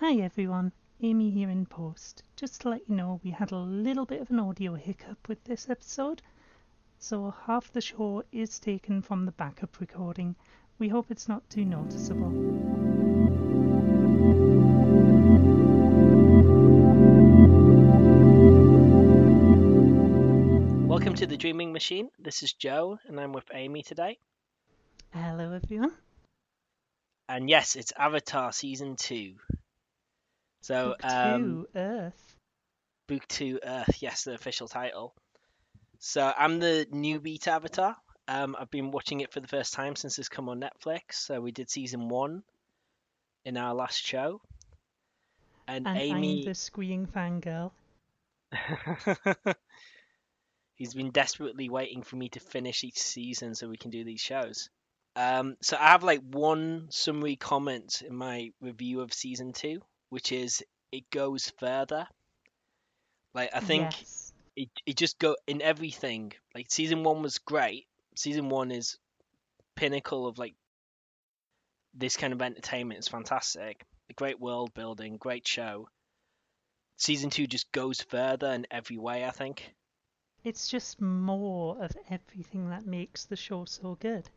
Hi everyone, Amy here in post. Just to let you know, we had a little bit of an audio hiccup with this episode, so half the show is taken from the backup recording. We hope it's not too noticeable. Welcome to the Dreaming Machine. This is Joe, and I'm with Amy today. Hello everyone. And yes, it's Avatar Season 2. So, Book 2, Earth. Book 2 Earth, yes, the official title. So, I'm the newbie to Avatar. I've been watching it for the first time since it's come on Netflix. So, we did Season 1 in our last show. And And I'm Amy, the squeeing fangirl. he's been desperately waiting for me to finish each season so we can do these shows. So I have like one summary comment in my review of season 2, which is it goes further. Like I think Yes. it just go in everything. Like season 1 was great. Season 1 is pinnacle of like this kind of entertainment. It's fantastic. A great world building, great show. Season 2 just goes further in every way, I think. It's just more of everything that makes the show so good.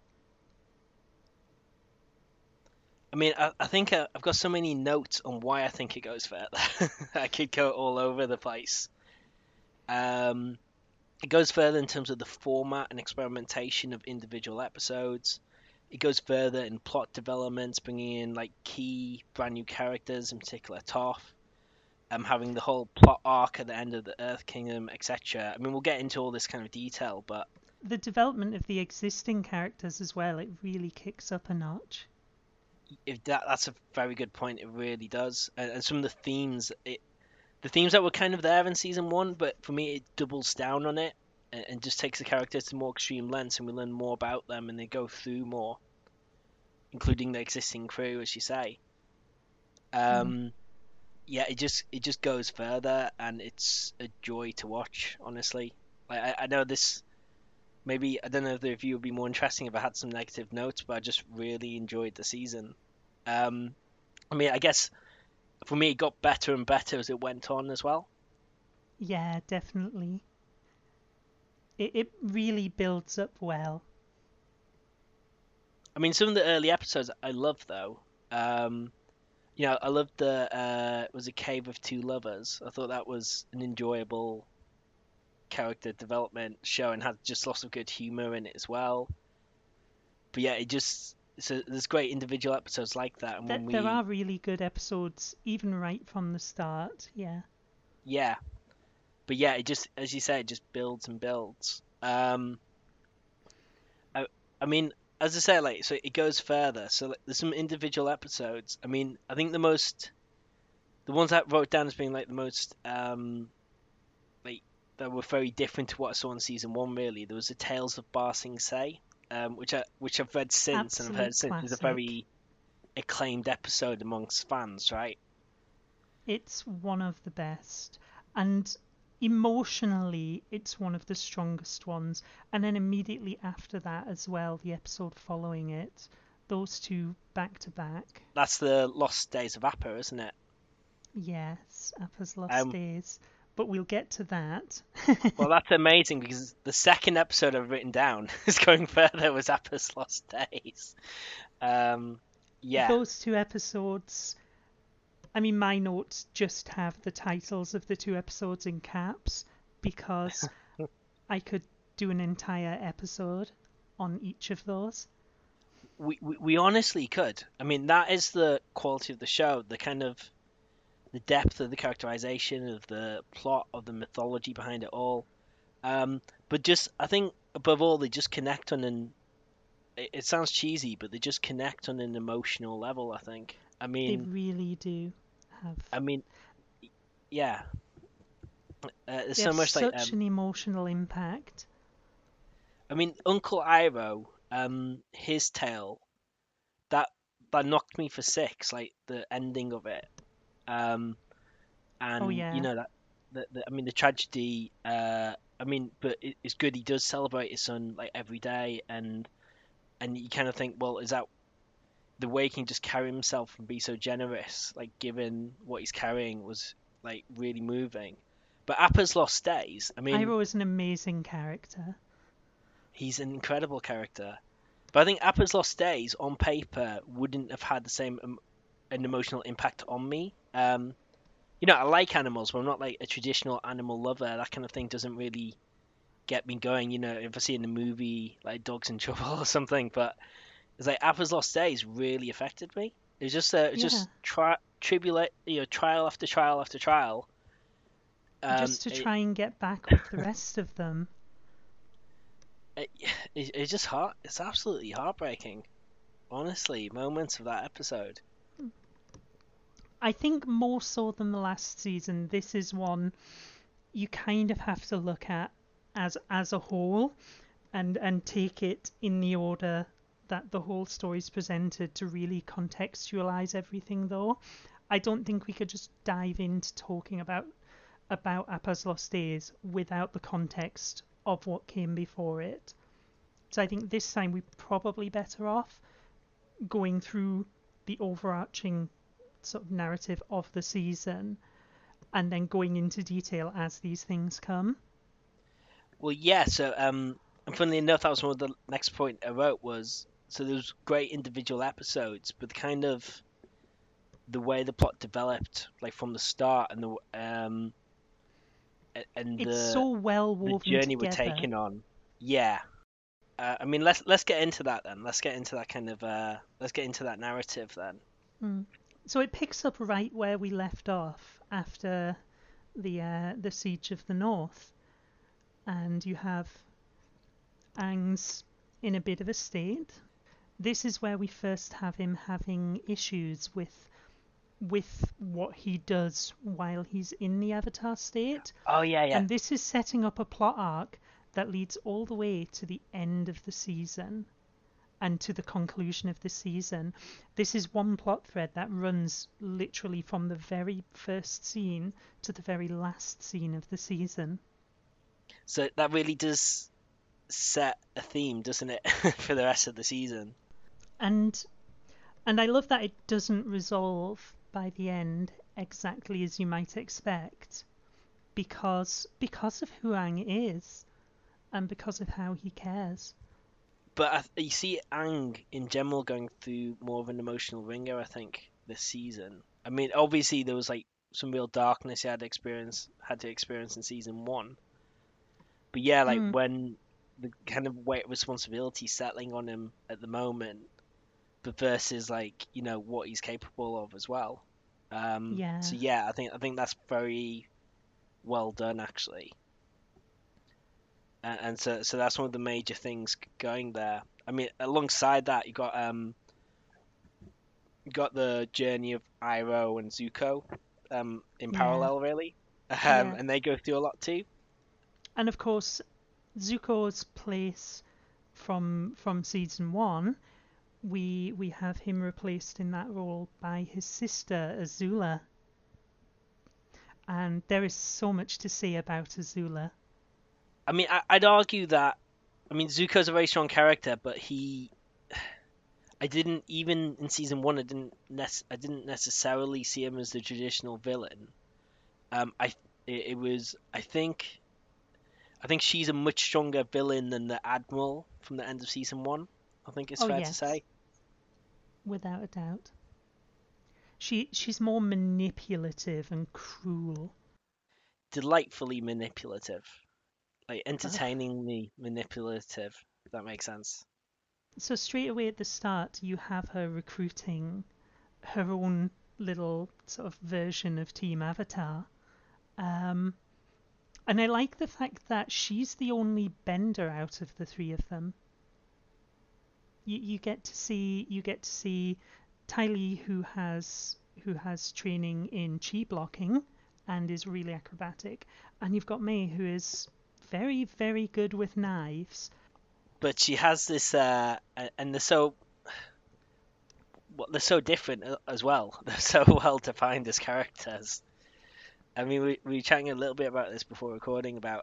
I mean, I think I've got so many notes on why I think it goes further. I could go all over the place. Um, It goes further in terms of the format and experimentation of individual episodes. It goes further in plot developments, bringing in like key brand new characters, in particular Toph. Having the whole plot arc at the end of the Earth Kingdom, etc. I mean, we'll get into all this kind of detail, but The development of the existing characters as well, it really kicks up a notch. if that's a very good point. It really does, and some of the themes that were kind of there in season 1, but for me, it doubles down on it and just takes the characters to more extreme lengths, and we learn more about them, and they go through more, including the existing crew, as you say. Mm. Um, yeah, it just goes further, and it's a joy to watch. Honestly, like I know this. Maybe I don't know if the review would be more interesting if I had some negative notes, but I just really enjoyed the season. Um, I mean, I guess for me, it got better and better as it went on as well. Yeah, definitely. It really builds up well. I mean, some of the early episodes I love though. Um, I loved the was it Cave of Two Lovers. I thought that was an enjoyable character development show and had just lots of good humor in it as well. But yeah, there's great individual episodes like that, and when There we are really good episodes, even right from the start. Yeah. yeah, but yeah, it just as you say, it just builds and builds. I, I mean, as I say, like so it goes further. So like, there's some individual episodes. I mean, I think the ones I wrote down as being like the most like that were very different to what I saw in season 1. Really, there was the Tales of Ba Sing Se, which I've read since, and I've heard Absolute since is a classic. very acclaimed episode amongst fans, right? It's one of the best. And emotionally, it's one of the strongest ones. And then immediately after that, as well, the episode following it, those two back to back. That's the Lost Days of Appa, isn't it? Yes, Appa's Lost Um, Days. But we'll get to that. well, that's amazing because the second episode I've written down is going further was Appa's Lost Days. Um, yeah, Those two episodes, I mean, my notes just have the titles of the two episodes in caps because I could do an entire episode on each of those. we honestly could. I mean, that is the quality of the show, the kind of the depth of the characterization of the plot of the mythology behind it all. But just I think above all, they just connect on an. It sounds cheesy, but they just connect on an emotional level. I think. They really do have. I mean, yeah. There's They so have much like such an emotional impact. I mean, Uncle Iroh, his tale that that knocked me for six, like the ending of it. Um, Oh and you yeah, know that I mean the tragedy. I mean, but it's good. He does celebrate his son like every day, and you kind of think, well, the way he can just carry himself and be so generous, like given what he's carrying, was like really moving. But Appa's Lost Days, I mean, Iroh is an amazing character. he's an incredible character. But I think Appa's Lost Days on paper wouldn't have had the same an emotional impact on me. I like animals, but I'm not like a traditional animal lover. That kind of thing doesn't really get me going. If I see in a movie like Dogs in Trouble or something, but it's like Appa's Lost Days really affected me. It was Yeah, just trial after trial after trial. just to It, try and get back with the rest of them. it, it's just heart. It's absolutely heartbreaking. Honestly, moments of that episode. I think more so than the last season, this is one you kind of have to look at as a whole and take it in the order that the whole story's presented to really contextualize everything though. I don't think we could just dive into talking about Appa's Lost Days without the context of what came before it. So I think this time we're probably better off going through the overarching sort of narrative of the season and then going into detail as these things come. Well, yeah. So, and funnily enough, that was one of the next point I wrote was so there was great individual episodes, but the way the plot developed, like from the start, and and It's so well the woven journey we're together. taking on. Yeah. I mean, let's get into that then. Let's get into that let's get into that narrative then. Mm. So it picks up right where we left off after the siege of the north, and you have Aang's in a bit of a state. This is where we first have him having issues with what he does while he's in the Avatar state, Oh yeah, yeah. and this is setting up a plot arc that leads all the way to the end of the season and to the conclusion of the season. This is one plot thread that runs literally from the very first scene to the very last scene of the season. So that really does set a theme, doesn't it, for the rest of the season? And and I love that it doesn't resolve by the end exactly as you might expect because of who Aang is and because of how he cares. But you see Aang in general going through more of an emotional ringer, I think, this season. I mean, obviously there was like some real darkness he had to experience in season one. But yeah, like Mm, when the kind of weight of responsibility settling on him at the moment, but versus like what he's capable of as well. yeah. So yeah, I think that's very well done actually. And so that's one of the major things going there. I mean, alongside that, you got the journey of Iroh and Zuko, in Yeah. parallel really, Yeah. and they go through a lot too. And of course Zuko's place from season 1, we have him replaced in that role by his sister Azula. And there is so much to say about Azula. I mean, I'd argue that. I mean, Zuko's a very strong character, but I didn't even in season one. I didn't necessarily see him as the traditional villain. I it was I think she's a much stronger villain than the Admiral from the end of season one. I think it's Oh fair to yes, say. without a doubt. She's more manipulative and cruel. Delightfully manipulative, like Ugh. entertainingly manipulative. If that makes sense. So straight away at the start, you have her recruiting her own little sort of version of Team Avatar. Um, and I like the fact that she's the only bender out of the three of them. You get to see Ty Lee, who has training in chi blocking and is really acrobatic, and you've got May, who is very very good with knives. But she has this, and they're so different as well. They're so well defined as characters. I mean, we were chatting a little bit about this before recording about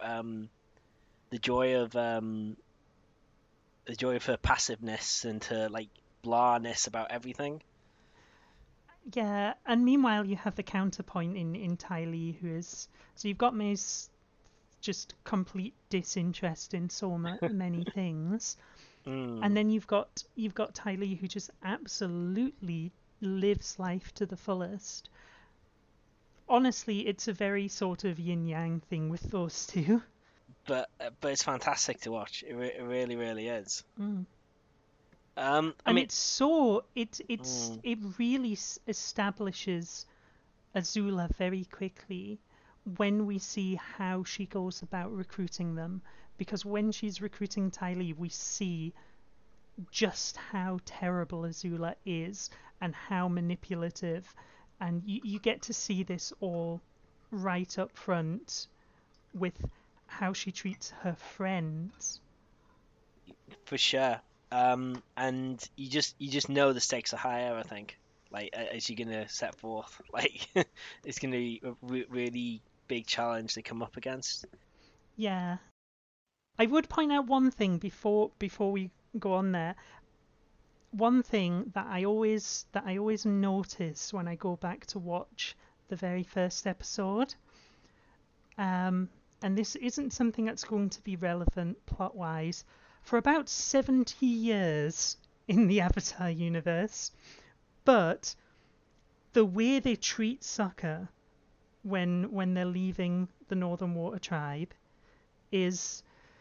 the joy of um, the joy of her passiveness and her like blahness about everything. Yeah, and meanwhile you have the counterpoint in Ty Lee, who is so you've got May's just complete disinterest in so many things, and Mm. then you've got Ty Lee, who just absolutely lives life to the fullest. Honestly, it's a very sort of yin yang thing with those two. But it's fantastic to watch. It really really is. Mm. I And mean, it's so mm, it really establishes Azula very quickly when we see how she goes about recruiting them. Because when she's recruiting Ty Lee, we see just how terrible Azula is and how manipulative. And you get to see this all right up front with how she treats her friends. for sure. And you just know the stakes are higher. I think, like as you're gonna set forth, like it's gonna be a really big challenge to come up against. Yeah. I would point out one thing before we go on there. One thing that I always notice when I go back to watch the very first episode, um, and this isn't something that's going to be relevant plot wise, for about 70 years in the Avatar universe, but the way they treat Sokka when they're leaving the Northern Water Tribe is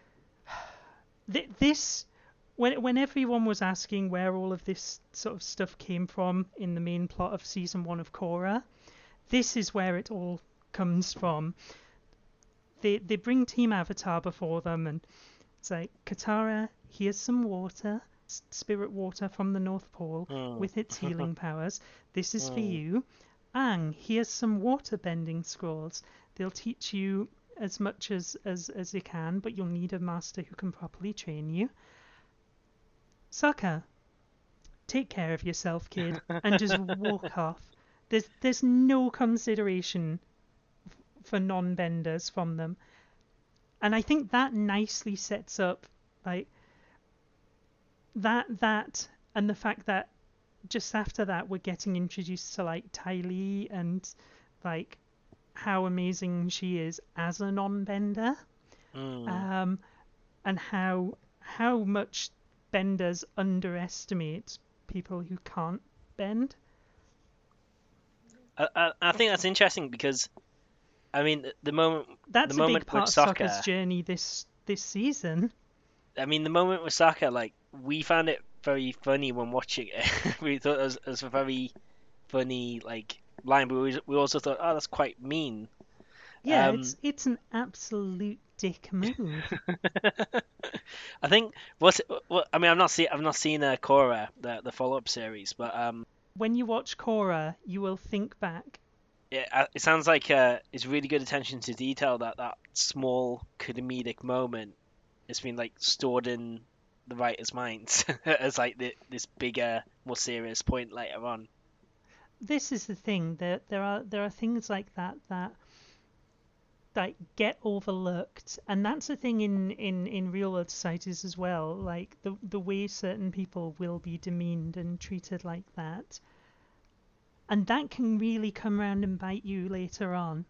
this when everyone was asking where all of this sort of stuff came from in the main plot of season 1 of Korra, this is where it all comes from. They bring Team Avatar before them, and it's like, Katara, here's some water, spirit water from the North Pole Mm. with its healing powers. This is for Mm. you. Aang, here's some water bending scrolls. They'll teach you as much as they can, but you'll need a master who can properly train you. Sokka, take care of yourself, kid, and just walk off. There's no consideration for non-benders from them, and I think that nicely sets up like that and the fact that just after that we're getting introduced to like Ty Lee and like how amazing she is as a non-bender, Mm. um, and how much benders underestimate people who can't bend. I think that's interesting because I mean the That's a big moment with part of Sokka's Sokka, journey this season. I mean the moment with Sokka, like we found it very funny when watching it. We thought it was a very funny like line, but we also thought, oh, that's quite mean. Yeah, Um, it's an absolute dick move. I think what I mean I've not seen Korra the follow up series, but When you watch Korra, you will think back. it sounds like it's really good attention to detail that small comedic moment has been like stored in the writer's minds as like this bigger, more serious point later on. This is the thing, there are things like that get overlooked, and that's a thing in real world societies as well. Like the way certain people will be demeaned and treated like that, and that can really come around and bite you later on.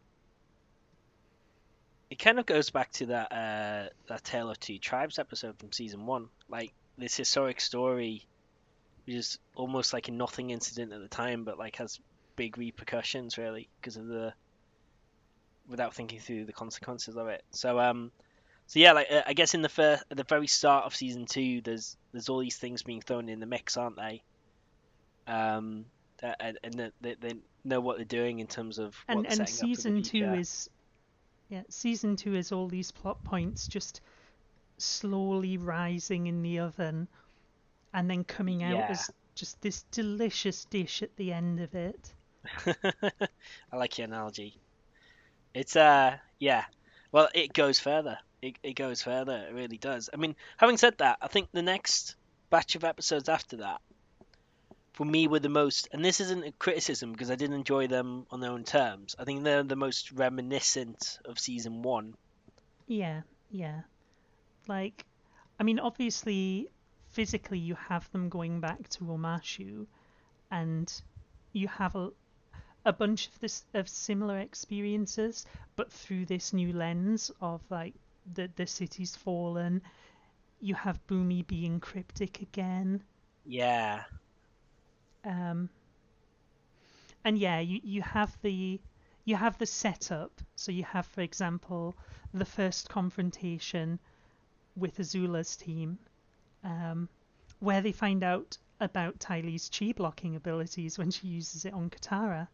It kind of goes back to that Tale of Two Tribes episode from season one, like this historic story, which is almost like a nothing incident at the time, but like has big repercussions really because of the without thinking through the consequences of it. So yeah, like I guess in at the very start of season two, there's all these things being thrown in the mix, aren't they? Um, and they know what they're doing in terms of what And they're and setting up for the season two future. is yeah, season two is all these plot points just slowly rising in the oven and then coming out Yeah, as just this delicious dish at the end of it. I like your analogy. It's yeah. Well, it goes further. It goes further. It really does. I mean, having said that, I think the next batch of episodes after that, for me, were the most. And this isn't a criticism because I did enjoy them on their own terms. I think they're the most reminiscent of season one. Yeah, yeah. Like, I mean, obviously, physically you have them going back to Omashu, and you have a bunch of similar experiences, but through this new lens of like the city's fallen. You have Bumi being cryptic again. Yeah. Um, and yeah, you have the setup. So you have, for example, the first confrontation with Azula's team, where they find out about Tylee's chi blocking abilities when she uses it on Katara.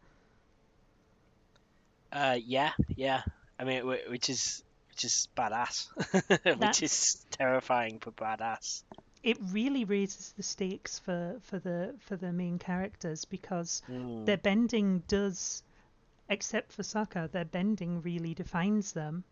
Yeah. I mean, which is badass, which That's is terrifying but badass. It really raises the stakes for the main characters, because their Mm. bending does, except for Sokka, their bending really defines them.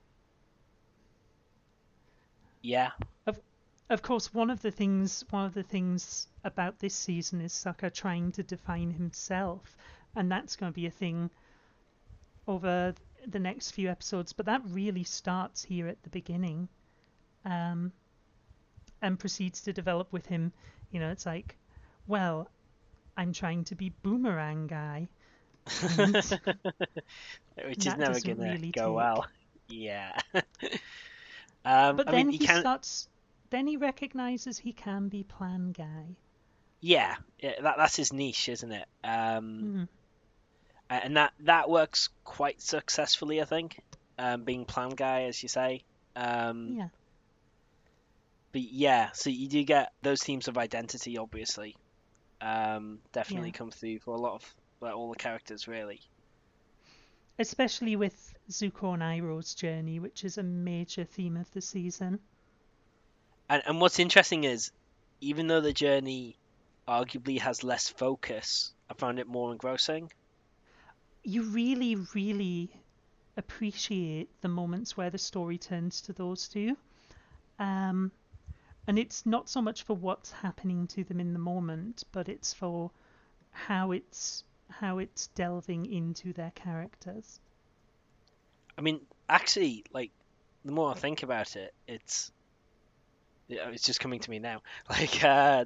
Yeah. Of of course, one of the things about this season is Sokka trying to define himself, and that's going to be a thing over the next few episodes. But that really starts here at the beginning, um, and proceeds to develop with him. It's like, well, I'm trying to be Boomerang guy, and Which is that never doesn't gonna really go take. well. Yeah. But I mean, then you he can. starts. Then he recognizes he can be Plan Guy. Yeah, that's his niche, isn't it? Hmm. And that works quite successfully, I think. Being plan guy, as you say. Um, Yeah, but yeah, so you do get those themes of identity, obviously. yeah. Definitely come through for a lot of like all the characters, really. Especially with Zuko and Iroh's journey, which is a major theme of the season. And what's interesting is, even though the journey arguably has less focus, I found it more engrossing. You really, really appreciate the moments where the story turns to those two. Um, and it's not so much for what's happening to them in the moment, but it's for how it's delving into their characters. I mean, actually, like the more I think about it, it's just coming to me now. Like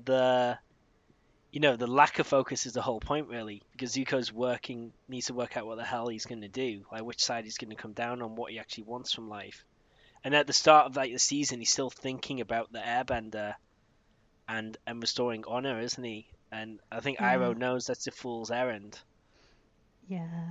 the lack of focus is the whole point, really, because Zuko's working needs to work out what the hell he's going to do, like which side he's going to come down on, what he actually wants from life. And at the start of like the season, he's still thinking about the Airbender and restoring honor, isn't he? And I think Yeah, Iroh knows that's a fool's errand. yeah.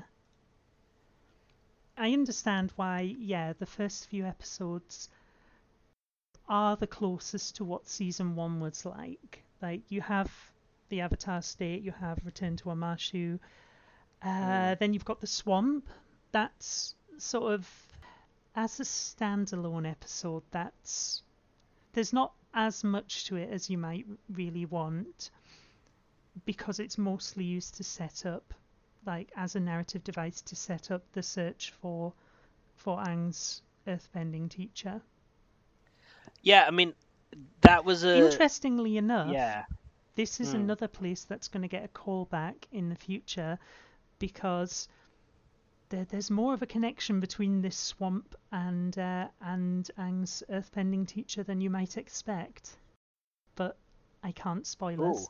I understand why, yeah, the first few episodes are the closest to what season one was like. Like, you have the Avatar State, you have Return to Amashu, Mm. then you've got the Swamp. That's sort of, as a standalone episode, there's not as much to it as you might really want, because it's mostly used to set up, like, as a narrative device to set up the search for Aang's earthbending teacher. Yeah, I mean that was a Interestingly enough, yeah. this is Mm. another place that's going to get a callback in the future, because there's more of a connection between this swamp and Aang's earthbending teacher than you might expect. But I can't Oh, spoilers.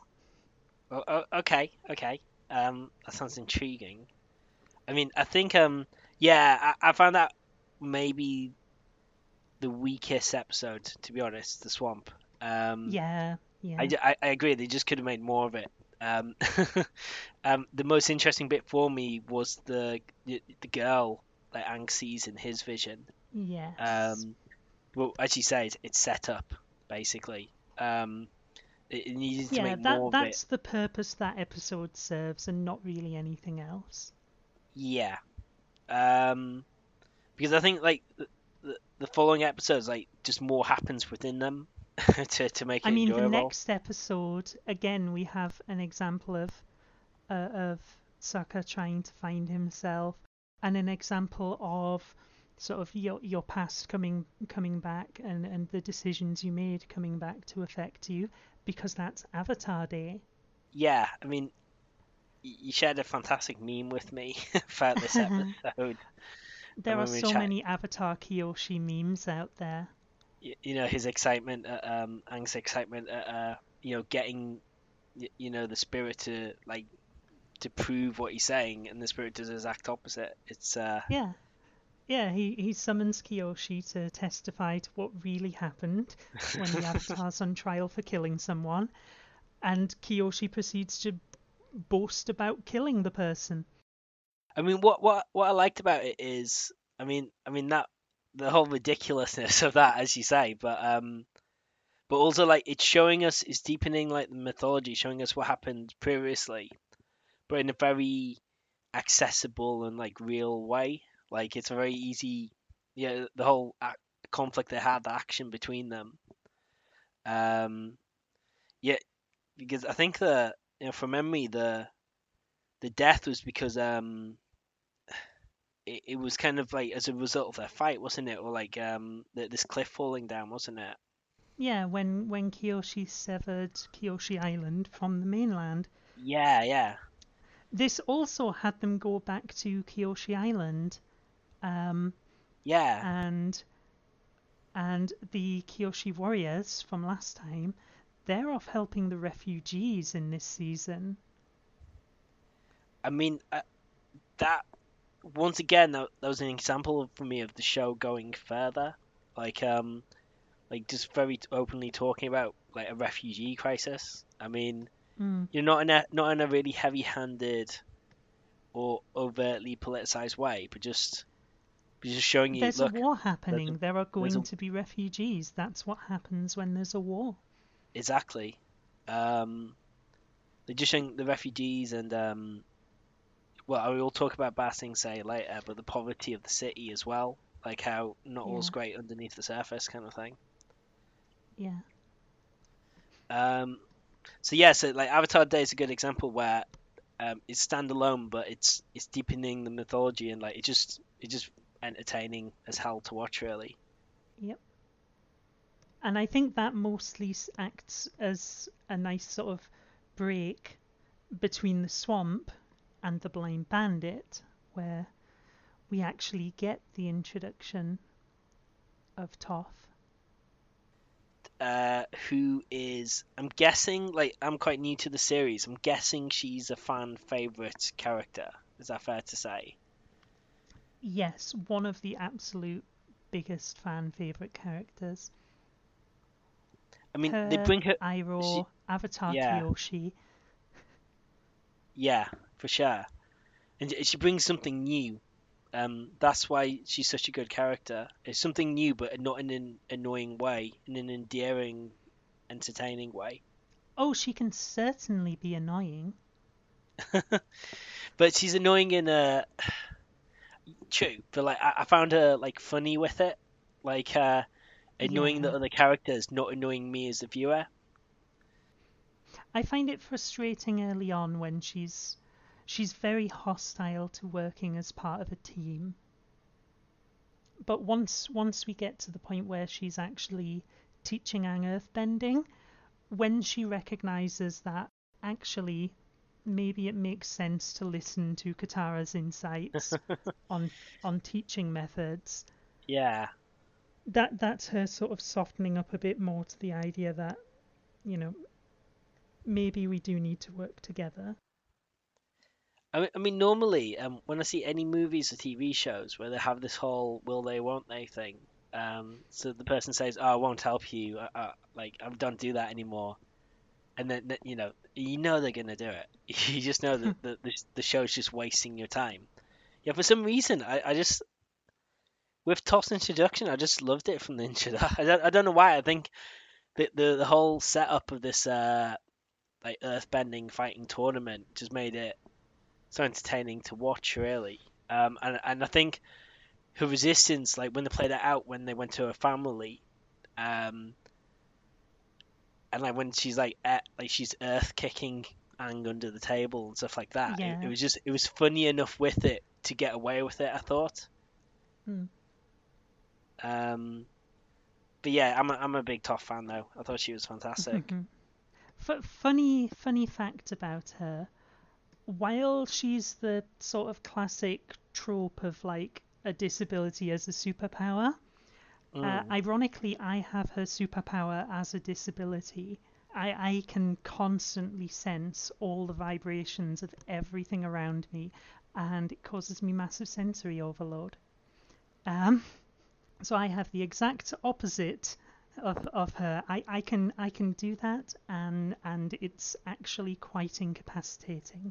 okay. That sounds intriguing. I mean, I think yeah, I found that maybe the weakest episode, to be honest, the swamp. Um, Yeah, I, yeah, ju- I, I agree. They just could have made more of it. Um, the most interesting bit for me was the girl that Aang sees in his vision. yes. Um, well, as you say, it's set up basically. It needed to Yeah, make more of it. that's the purpose that episode serves, and not really anything else. Yeah. Um, because I think like the following episodes, like just more happens within them to make I it mean, the enjoyable. next episode, again, we have an example of Sokka trying to find himself, and an example of sort of your past coming back, and the decisions you made coming back to affect you, because that's Avatar Day. Yeah, I mean, you shared a fantastic meme with me about this episode, and There are when we were so chatting, many Avatar Kyoshi memes out there. his excitement, Aang's excitement at getting the spirit to to prove what he's saying, and the spirit does the exact opposite. It's Yeah. Yeah, he summons Kiyoshi to testify to what really happened when the Avatar's on trial for killing someone, and Kiyoshi proceeds to boast about killing the person. I mean, what I liked about it is, that the whole ridiculousness of that, as you say, but also like it's showing us, it's deepening like the mythology, showing us what happened previously, but in a very accessible and like real way. Like it's a very easy, the whole conflict they had, the action between them. Um, yeah, because I think from memory, the death was because it was kind of like as a result of their fight, wasn't it? Or like this cliff falling down, wasn't it? Yeah, when Kiyoshi severed Kiyoshi Island from the mainland. Yeah, yeah, This also had them go back to Kiyoshi Island, um, yeah. and the Kiyoshi warriors from last time, they're off helping the refugees in this season. I mean, that once again, that was an example for me of the show going further, like just very openly talking about like a refugee crisis. I mean, Mm. you're not in a really heavy-handed or overtly politicized way, but just showing you, There's a look, war there's a happening. There are there's going a to be refugees. That's what happens when there's a war. exactly. Um, they're just showing the refugees and well, I will talk about Ba Sing Se later, but the poverty of the city as well, like how not all's Yeah, great underneath the surface, kind of thing. yeah. Um, so yeah, so like Avatar Day is a good example where it's standalone, but it's deepening the mythology and like it's just entertaining as hell to watch, really. Yep. And I think that mostly acts as a nice sort of break between the swamp and the blind bandit, where we actually get the introduction of Toph. Who is, I'm guessing, like I'm quite new to the series. I'm guessing she's a fan favorite character. Is that fair to say? Yes, one of the absolute biggest fan favorite characters. I mean, they Her, bring her. Iroh, She, Avatar yeah, Kyoshi. yeah, for sure. And she brings something new. That's why she's such a good character. It's something new, but not in an annoying way, in an endearing, entertaining way. Oh, she can certainly be annoying. But she's annoying in a true. But like I found her like funny with it, like annoying the Yeah. other characters, not annoying me as the viewer. I find it frustrating early on when she's very hostile to working as part of a team. But once we get to the point where she's actually teaching Aang earthbending, when she recognizes that actually maybe it makes sense to listen to Katara's insights on teaching methods, Yeah. that's her sort of softening up a bit more to the idea that, you know, maybe we do need to work together. I mean, normally, when I see any movies or TV shows where they have this whole "will they, won't they" thing, so the person says, "Oh, I won't help you. Like, I don't do that anymore," and then you know they're gonna do it. You just know that the show's just wasting your time. Yeah, for some reason, I just with Toph's introduction, I just loved it from the intro. I don't know why. I think the whole setup of this like earthbending fighting tournament just made it so entertaining to watch, really. And I think her resistance, like when they played it out when they went to her family, um, and like when she's like she's earth kicking Aang under the table and stuff like that. It Yeah. was just, it was funny enough with it to get away with it, I thought. Mm. Um, but yeah, I'm a big Toph fan though. I thought she was fantastic. Funny fact about her: while she's the sort of classic trope of like a disability as a superpower, Mm. Ironically, I have her superpower as a disability. I can constantly sense all the vibrations of everything around me, and it causes me massive sensory overload. Um, so I have the exact opposite of her. I can do that, and it's actually quite incapacitating.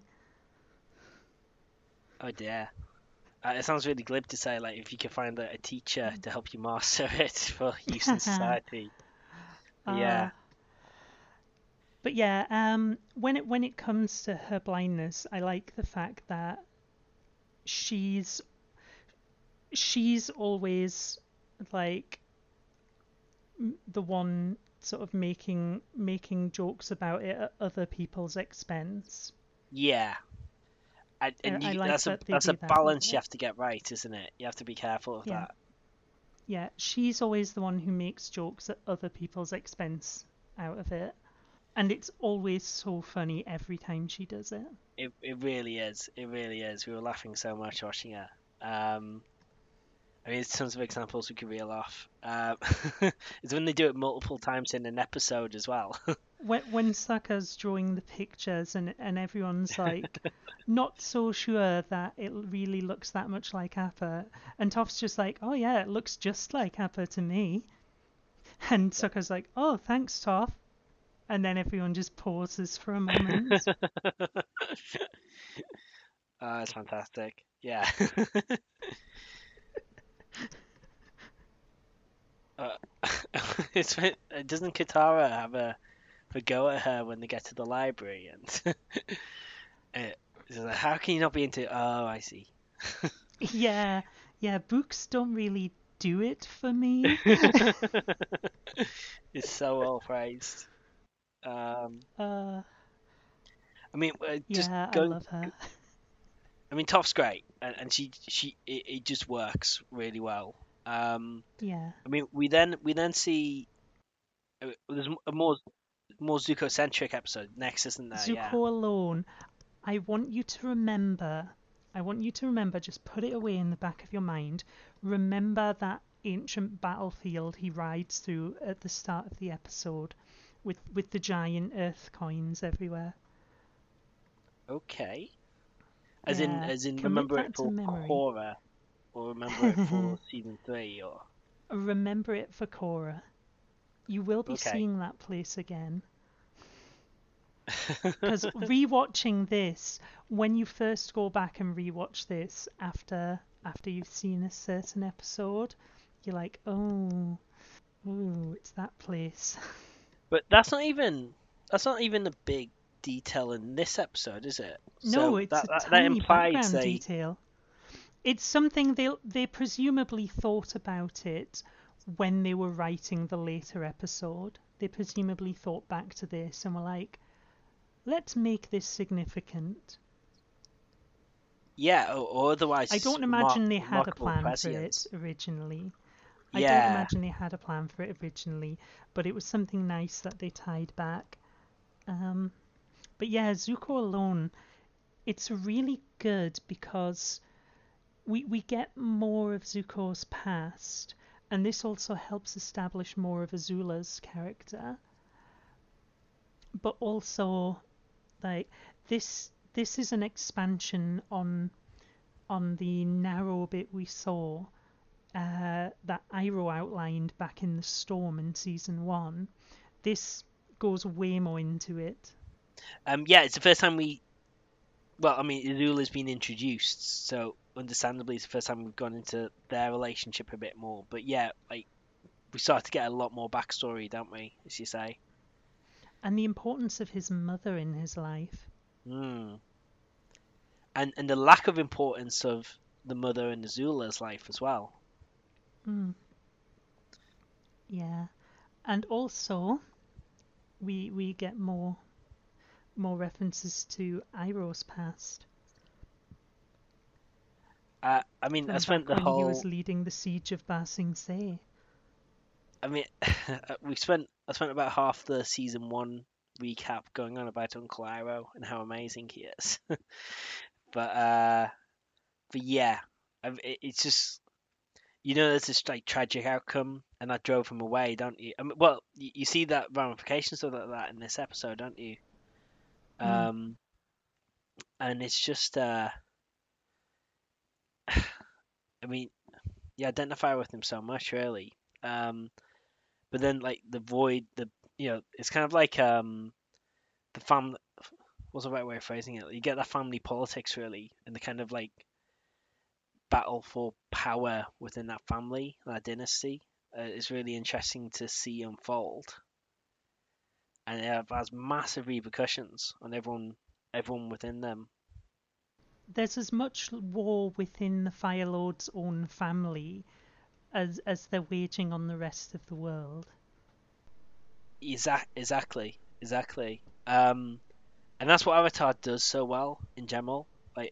Oh dear. It sounds really glib to say, like, if you can find a teacher to help you master it for use in society. But uh, yeah, but yeah, when it comes to her blindness, I like the fact that she's she's always like the one sort of making jokes about it at other people's expense. yeah. And I like that they that's a do that with balance you it. have to get right, isn't it? You have to be careful of Yeah, that. yeah. She's always the one who makes jokes at other people's expense out of it, and it's always so funny every time she does it. It really is. It really is. We were laughing so much watching it. Um, I mean, there's tons of examples we could reel off. It's when they do it multiple times in an episode as well. When Sokka's drawing the pictures and everyone's like not so sure that it really looks that much like Appa, and Toph's just like, oh yeah, it looks just like Appa to me, and Sokka's like, oh thanks Toph, and then everyone just pauses for a moment. It's fantastic. Yeah. uh, doesn't Katara have a go at her when they get to the library and she's like, how can you not be into? Oh, I see. Yeah, yeah, books don't really do it for me. It's so well praised. Um, uh, I mean, just yeah, I going. love her. I mean, Toph's great, and it just works really well. Yeah. I mean, we then see there's a more Zuko centric episode next, isn't there? Yeah. Zuko alone, I want you to remember, I want you to remember, just put it away in the back of your mind. Remember that ancient battlefield he rides through at the start of the episode with the giant earth coins everywhere. Okay. Yeah, As in, commit remember it that to for memory. Korra, or remember it for season 3, or Remember it for Korra. You will be okay. seeing that place again. Because rewatching this, when you first go back and rewatch this after you've seen a certain episode, you're like, oh, ooh, it's that place. But that's not even a big detail in this episode, is it? No, So it's a that tiny implies background detail. It's something they presumably thought about it when they were writing the later episode. They presumably thought back to this and were like, let's make this significant. yeah, or I otherwise don't imagine they had a remarkable plan for it prescience. originally. I don't Yeah, imagine they had a plan for it originally, but it was something nice that they tied back. Um, but yeah, Zuko alone, it's really good because we get more of Zuko's past, and this also helps establish more of Azula's character. But also, like this is an expansion on the narrow bit we saw that Iroh outlined back in the Storm in season one. This goes way more into it. yeah, it's the first time we. Well, I mean, Azula's been introduced, so understandably, it's the first time we've gone into their relationship a bit more. But yeah, like we start to get a lot more backstory, don't we? As you say. And the importance of his mother in his life. Mm. And the lack of importance of the mother in Azula's life as well. Mm, yeah. And also, we get more references to Iroh's past I mean, I from spent back the when he was whole. leading the siege of Ba Sing Se. I mean, I spent about half the season one recap going on about Uncle Iroh and how amazing he is. but uh, but yeah, it's just you know there's this like tragic outcome, and that drove him away, don't you? I mean, well, you see that ramifications of that in this episode, don't you? Mm. Um, and it's just, I mean, you identify with him so much, really. Um, but then like the void, it's kind of like the family. What's the right way of phrasing it? You get that family politics really, and the kind of like battle for power within that family, that dynasty, is really interesting to see unfold, and it has massive repercussions on everyone within them. There's as much war within the Fire Lord's own family as they're waging on the rest of the world. Exactly. And that's what Avatar does so well in general. Like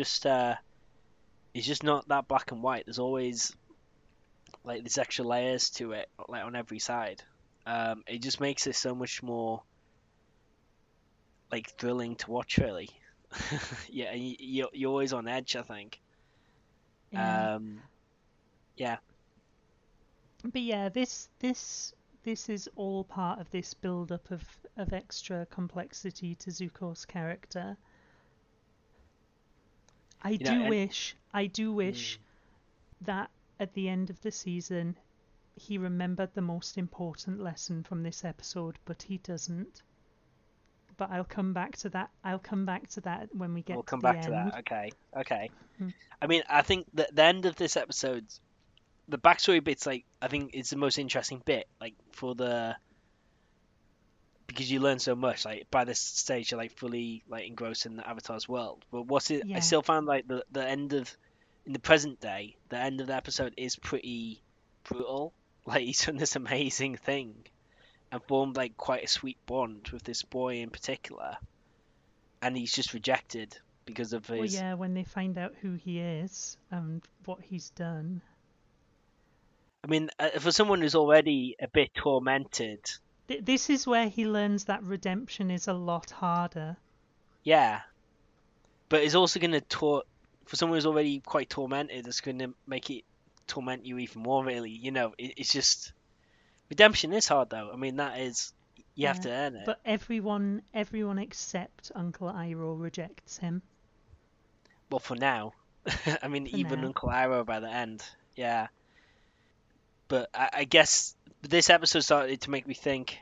it's just not that black and white. There's always like there's extra layers to it, like on every side. It just makes it so much more like thrilling to watch, really. Yeah, and you're always on edge, I think. Yeah. Um, yeah, But yeah, this is all part of this build up of extra complexity to Zuko's character. and I do wish mm, that at the end of the season he remembered the most important lesson from this episode, but he doesn't. But I'll come back to that. I'll come back to that when we we'll get to come the back to end. that. Okay. Hmm. I mean, I think the end of this episode, the backstory bit's like I think it's the most interesting bit, like for the because you learn so much. Like by this stage, you're like fully like engrossed in the Avatar's world. But what's it? I Yeah, still found like the end of in the present day, the end of the episode is pretty brutal. Like he's done this amazing thing and formed like quite a sweet bond with this boy in particular, and he's just rejected because of well, his. yeah, when they find out who he is and what he's done. I mean, for someone who's already a bit tormented, This is where he learns that redemption is a lot harder. yeah, but it's also going to for someone who's already quite tormented. It's going to make it torment you even more. Really, it's just redemption is hard though. I mean, that is you have Yeah, to earn it. but everyone except Uncle Iroh rejects him Well, for now, I mean, for even now. Uncle Iroh by the end, yeah. But I guess this episode started to make me think.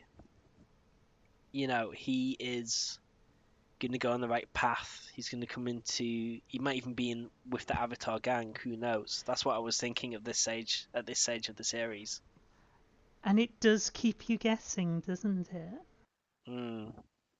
He is going to go on the right path. He's going to come into. He might even be in with the Avatar gang. Who knows? That's what I was thinking of this stage at this stage of the series. And it does keep you guessing, doesn't it? Hmm.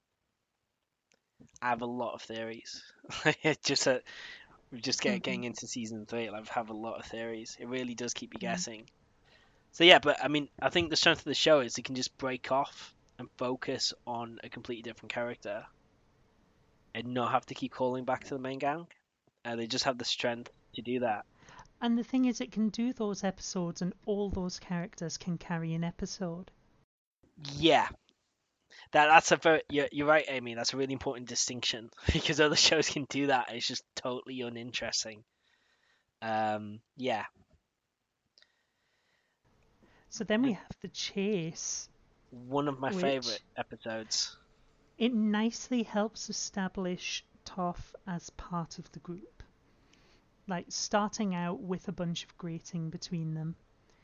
I have a lot of theories. just we just getting into season 3. I have a lot of theories. It really does keep you Yeah. guessing. So yeah, but I mean, I think the strength of the show is it can just break off and focus on a completely different character and not have to keep calling back to the main gang. They just have the strength to do that. And the thing is, it can do those episodes, and all those characters can carry an episode. Yeah, that's a very you're right, Amy. That's a really important distinction because other shows can do that. It's just totally uninteresting. Yeah, So then we have the chase, one of my which favorite episodes. it nicely helps establish Toph as part of the group. Like starting out with a bunch of grating between them,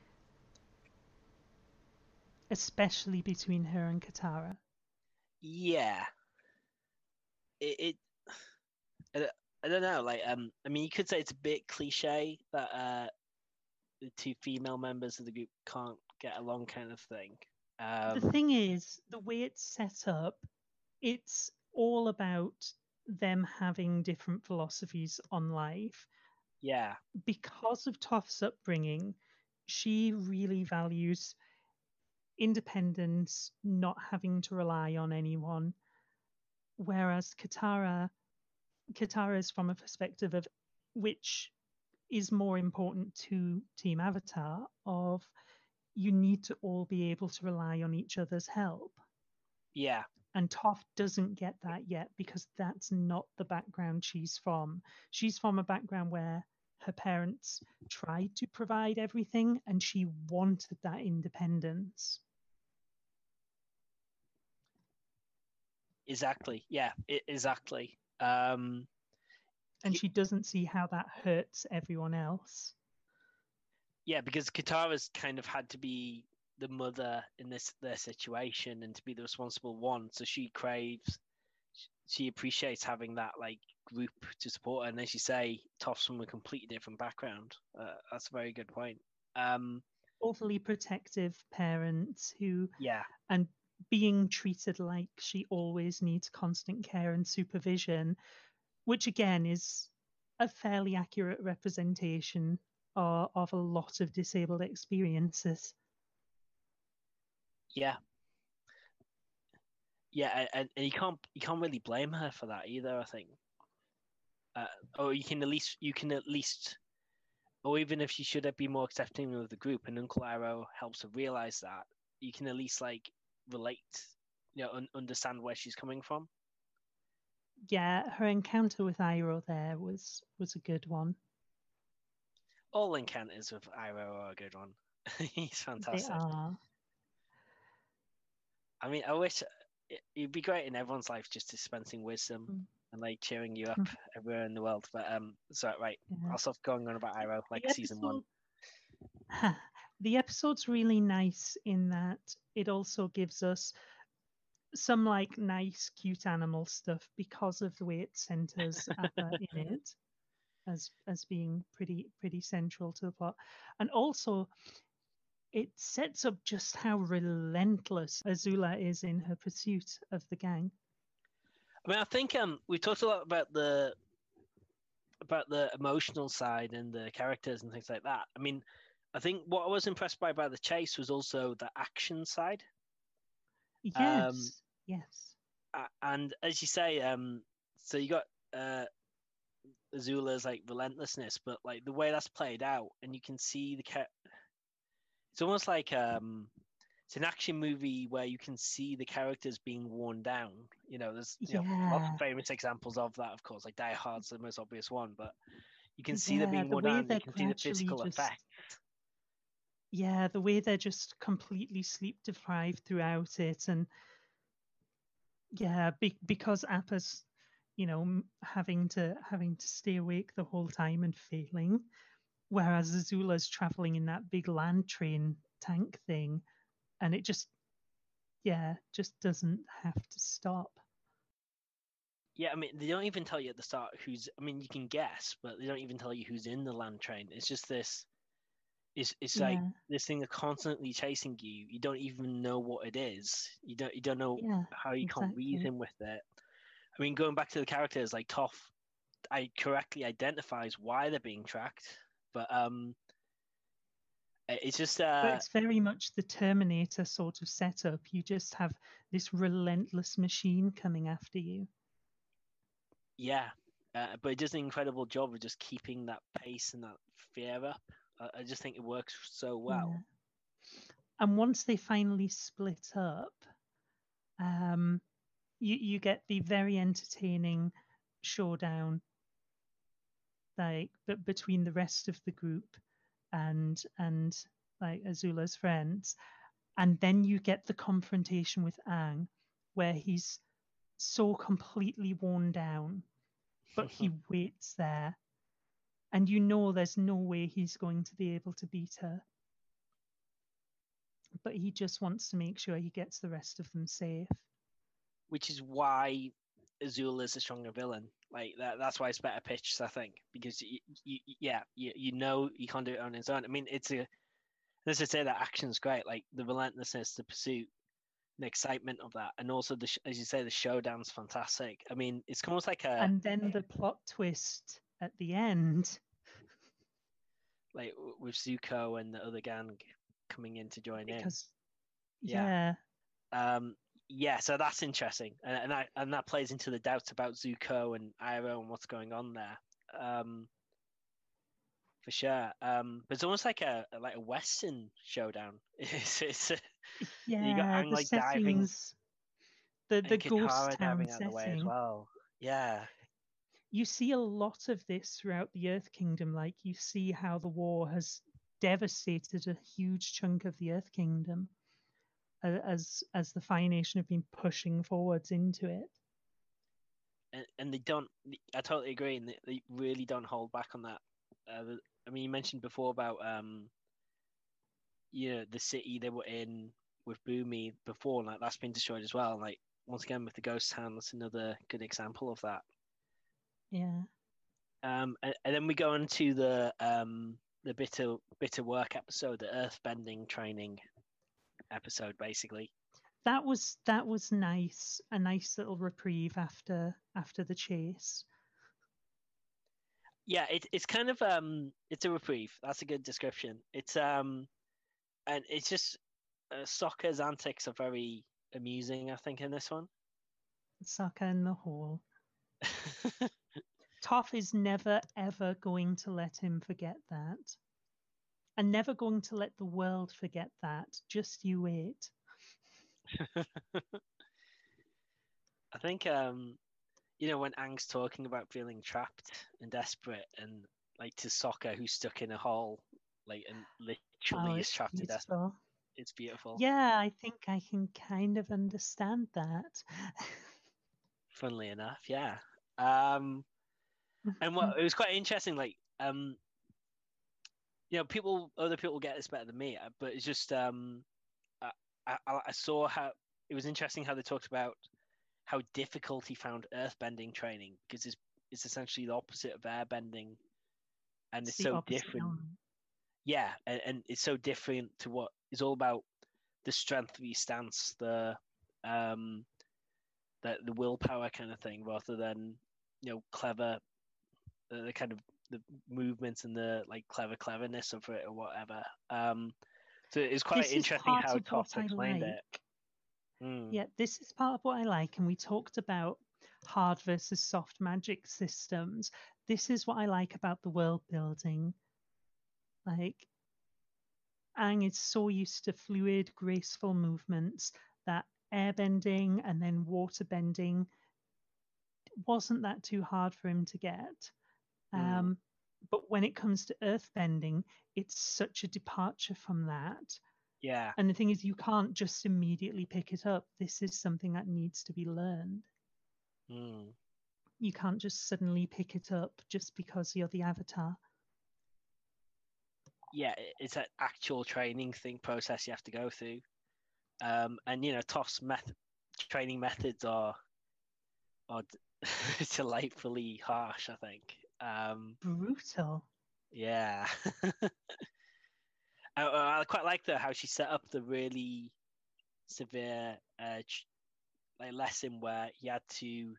especially between her and Katara. Yeah, it I I don't know. Like, I mean, you could say it's a bit cliche that the two female members of the group can't get along, kind of thing. The Um, thing is, the way it's set up, it's all about them having different philosophies on life. yeah, Because of Toph's upbringing, she really values independence, not having to rely on anyone. Whereas Katara is from a perspective of which is more important to Team Avatar of you need to all be able to rely on each other's help. yeah, And Toph doesn't get that yet because that's not the background she's from. She's from a background where her parents tried to provide everything, and she wanted that independence. Exactly. Yeah. Exactly. And she doesn't see how that hurts everyone else. Yeah, because Katara's kind of had to be the mother in their situation and to be the responsible one. So she appreciates having that like group to support her. And as you say, Toph's from a completely different background. That's a very good point. Um, Overly protective parents who, yeah, and being treated like she always needs constant care and supervision, which again is a fairly accurate representation of a lot of disabled experiences. yeah, yeah, and you can't really blame her for that either. I think, uh, or you can at least, or even if she should be more accepting of the group, and Uncle Iroh helps her realize that, you can at least like relate, understand where she's coming from. Yeah, her encounter with Iroh there was a good one. All encounters with Iroh are a good one. He's They fantastic. are. I mean, I wish it'd be great in everyone's life just dispensing wisdom Mm. and like cheering you up everywhere in the world. But so right, Yeah. I'll stop going on about Iroh The like season one. episode the episode's really nice in that it also gives us some like nice, cute animal stuff because of the way it centers Appa in it as being pretty central to the plot. And also it sets up just how relentless Azula is in her pursuit of the gang. I mean, I think we talked a lot about the emotional side and the characters and things like that. I mean, I think what I was impressed by the chase was also the action side. Um, Yes, yes. and as you say, so you got Azula's like relentlessness, but like the way that's played out, and you can see it's almost like it's an action movie where you can see the characters being worn down. There's lots of Yeah, famous examples of that, of course, like Die Hard's the most obvious one, but you can see them yeah. being The worn way down, and you they're can see the gradually physical effect. just yeah, the way they're just completely sleep deprived throughout it, and yeah, because Appa's, having to stay awake the whole time and failing, whereas Azula's traveling in that big land train tank thing, and it just doesn't have to stop. Yeah, I mean, they don't even tell you at the start who's. I mean, you can guess, but they don't even tell you who's in the land train. It's just this. It's like Yeah, this thing that's constantly chasing you. You don't even know what it is. You don't know yeah, how you can't exactly. reason with it. I mean, going back to the characters, like Toph, I correctly identifies why they're being tracked, but it's just But it's very much the Terminator sort of setup. You just have this relentless machine coming after you. yeah, but it does an incredible job of just keeping that pace and that fear up. I just think it works so well. Yeah. And once they finally split up, um, you get the very entertaining showdown, like but between the rest of the group and like Azula's friends, and then you get the confrontation with Aang, where he's so completely worn down, but he waits there, and there's no way he's going to be able to beat her, but he just wants to make sure he gets the rest of them safe. Which is why Azula is a stronger villain. Like that's why it's better pitched, I think, because you you can't do it on its own. I mean, let's just say that action's great, like the relentlessness, the pursuit, the excitement of that, and also as you say, the showdown's fantastic. I mean, it's almost like a And then the plot twist at the end, like with Zuko and the other gang coming in to join in. because Yeah. yeah, Um, yeah, so that's interesting, and that plays into the doubts about Zuko and Iroh and what's going on there, for sure. But it's almost like a Western showdown. You got yeah, Aang the like diving settings, the and ghost Katara town diving out of the way as setting. well. Yeah, you see a lot of this throughout the Earth Kingdom. Like you see how the war has devastated a huge chunk of the Earth Kingdom as the Fire Nation have been pushing forwards into it. And they don't. I totally agree, and they really don't hold back on that. I mean, you mentioned before about the city they were in with Boomy before, like that's been destroyed as well. Like once again with the ghost town, that's another good example of that. Yeah. And then we go into the bitter work episode, the earthbending training episode, basically. That was nice, a nice little reprieve after the chase. Yeah, it's kind of it's a reprieve. That's a good description. And it's just Sokka's antics are very amusing, I think, in this one. Sokka in the hole. Toph is never ever going to let him forget that. And never going to let the world forget that. Just you wait. I think when Aang's talking about feeling trapped and desperate, and like to Sokka who's stuck in a hole, like and Oh, literally is it's trapped and desperate. beautiful. It's beautiful. Yeah, I think I can kind of understand that. Funnily enough, yeah. Um, and what it was quite interesting, like other people get this better than me, but it's just I, I saw how it was interesting how they talked about how difficult he found earthbending training because it's essentially the opposite of airbending, and It's it's the so opposite different. element. Yeah, and it's so different to what is all about the strength of your stance, um the willpower kind of thing, rather than clever the kind of the movements and the like cleverness of it or whatever. So it's quite This is interesting part how of Toph what I explained it. like. Mm, Yeah, this is part of what I like. And we talked about hard versus soft magic systems. This is what I like about the world building. Like, Aang is so used to fluid, graceful movements that airbending and then water bending wasn't that too hard for him to get. mm, Um, but when it comes to earthbending, it's such a departure from that. yeah. And the thing is, you can't just immediately pick it up. This is something that needs to be learned. Mm. You can't just suddenly pick it up just because you're the avatar. Yeah, it's an actual training thing process you have to go through. And Toph's training methods are delightfully harsh, I think. Brutal. Yeah. I quite like how she set up the really severe like lesson where he had to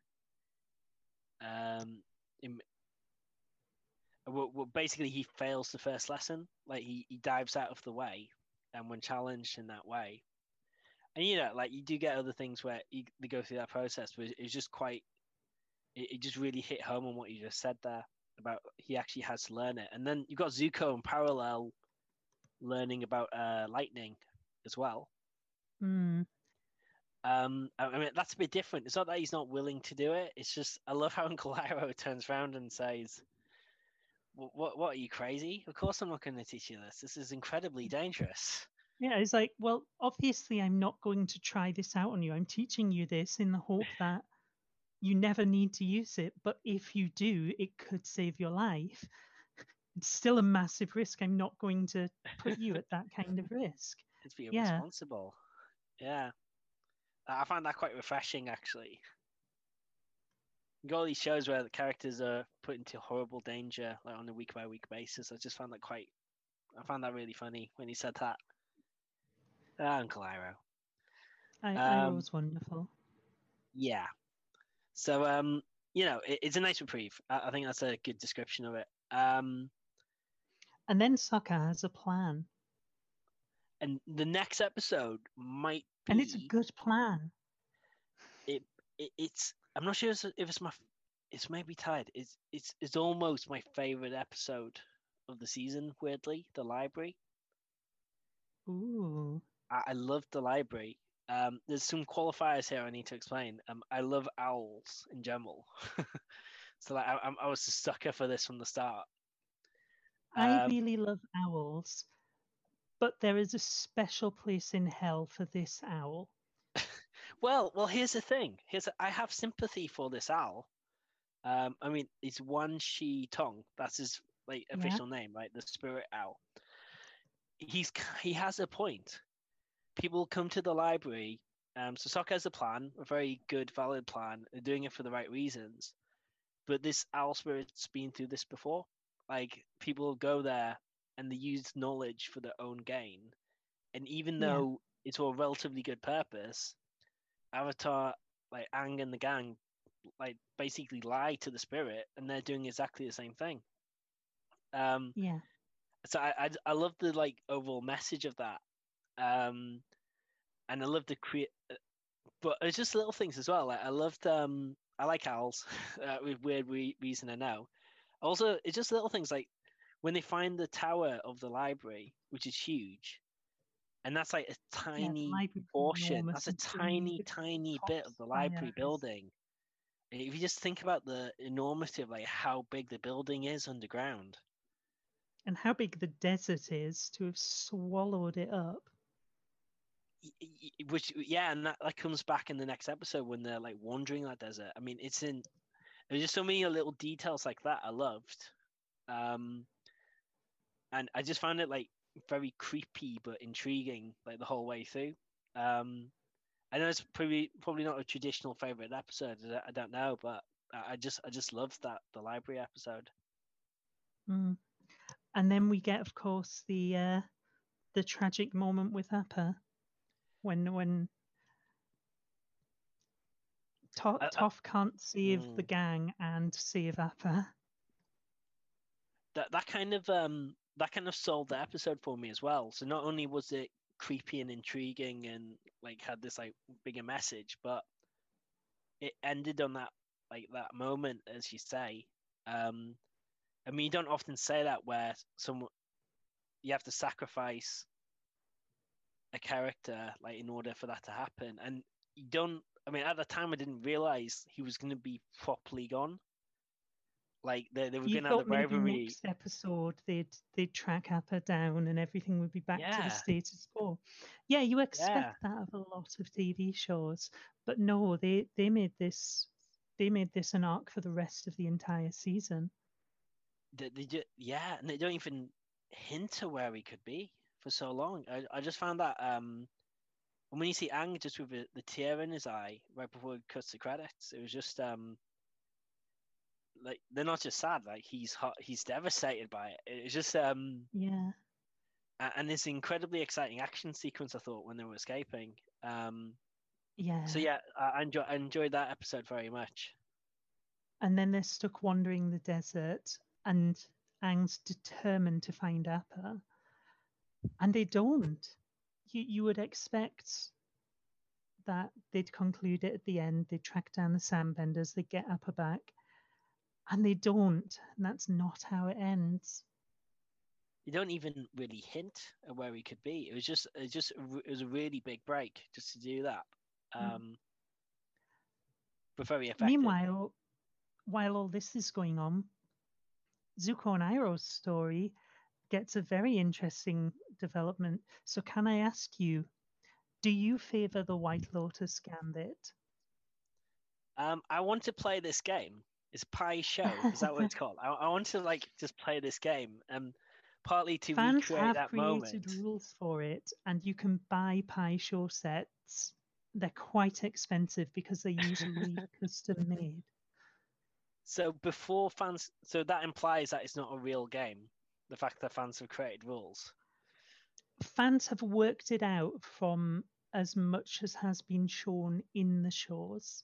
um im- well, basically he fails the first lesson, like he dives out of the way, and when challenged in that way, and like you do get other things where they go through that process, but it's just quite it just really hit home on what you just said there about he actually has to learn it. And then you've got Zuko in parallel learning about lightning as well. Mm. I mean that's a bit different. It's not that he's not willing to do it. It's just I love how Uncle Iroh turns around and says, What are you crazy? Of course I'm not going to teach you this. This is incredibly dangerous." Yeah, it's like, well, obviously, I'm not going to try this out on you. I'm teaching you this in the hope that you never need to use it. But if you do, it could save your life. It's still a massive risk. I'm not going to put you at that kind of risk. It's being Yeah. responsible. Yeah, I find that quite refreshing actually. You got all these shows where the characters are put into horrible danger, like on a week by week basis. I found that really funny when he said that. Uncle Iroh. I Um, was wonderful. yeah. So, it's a nice reprieve. I think that's a good description of it. And then Sokka has a plan. And the next episode might And it's a be good plan. it. It's I'm not sure if it's it's maybe tied. It's almost my favorite episode of the season. Weirdly, the library. Ooh. I love the library. There's some qualifiers here I need to explain. I love owls in general. So like I was a sucker for this from the start. I Um, really love owls, but there is a special place in hell for this owl. well, here's the thing. I have sympathy for this owl. I mean, it's Wan Shi Tong. That's his like Yeah, official name, right? The spirit owl. He has a point. People come to the library. So Sokka has a plan, a very good, valid plan. They're doing it for the right reasons. But this owl spirit's been through this before. Like people go there and they use knowledge for their own gain. And even yeah, though it's for a relatively good purpose, Avatar, like Aang and the gang, like basically lie to the spirit, and they're doing exactly the same thing. Um, yeah, so I love the like overall message of that. Um, and I love the create, but it's just little things as well. Like I like owls, with weird reason I know. Also, it's just little things like when they find the tower of the library, which is huge, and that's like a yeah. The tiny library's portion. enormous That's a and it's only tiny, the tiny top bit of the library spires. building. If you just think about the enormity of like how big the building is underground, And how big the desert is to have swallowed it up. which yeah, and that comes back in the next episode when they're like wandering that desert. I mean, there's just so many little details like that I loved. Um, and I just found it like very creepy but intriguing like the whole way through. I know it's probably not a traditional favorite episode. I don't know, but I just loved that the library episode. Mm. And then we get, of course, the tragic moment with Appa when I, Toph can't save the mm, gang and save Appa. that kind of sold the episode for me as well. So not only was it creepy and intriguing and like had this like bigger message, but it ended on that moment, as you say. Um, I mean, you don't often say that where someone you have to sacrifice a character like in order for that to happen, and you don't. I mean, at the time, I didn't realize he was going to be properly gone. Like they were You going to have the thought maybe rivalry. next episode they'd track Appa down and everything would be back to the Yeah, status quo. Yeah, you yeah. expect that of a lot of TV shows, but no, they made this an arc for the rest of the entire season. They just, yeah, and they don't even hint to where he could be for so long. I just found that and when you see Ang just with the tear in his eye right before he cuts the credits, it was just like they're not just sad, like he's devastated by it. It's just Yeah, and this incredibly exciting action sequence I thought when they were escaping. So yeah. yeah, I enjoyed that episode very much. And then they're stuck wandering the desert, and Aang's determined to find Appa, and they don't. You would expect that they'd conclude it at the end, they'd track down the sandbenders, they'd get Appa back, and they don't. And that's not how it ends. You don't even really hint at where he could be. It was a really big break just to do that. Mm. Um, but very effective. Meanwhile, while all this is going on, Zuko and Iroh's story gets a very interesting development. So, can I ask you, do you favor the White Lotus Gambit? I want to play this game. It's Pie Show. Is that what it's called? I want to like just play this game, partly to Fans recreate have that created moment. rules for it, and you can buy Pi Show sets. They're quite expensive because they're usually custom made. So that implies that it's not a real game. The fact that fans have created rules. Fans have worked it out from as much as has been shown in the shows.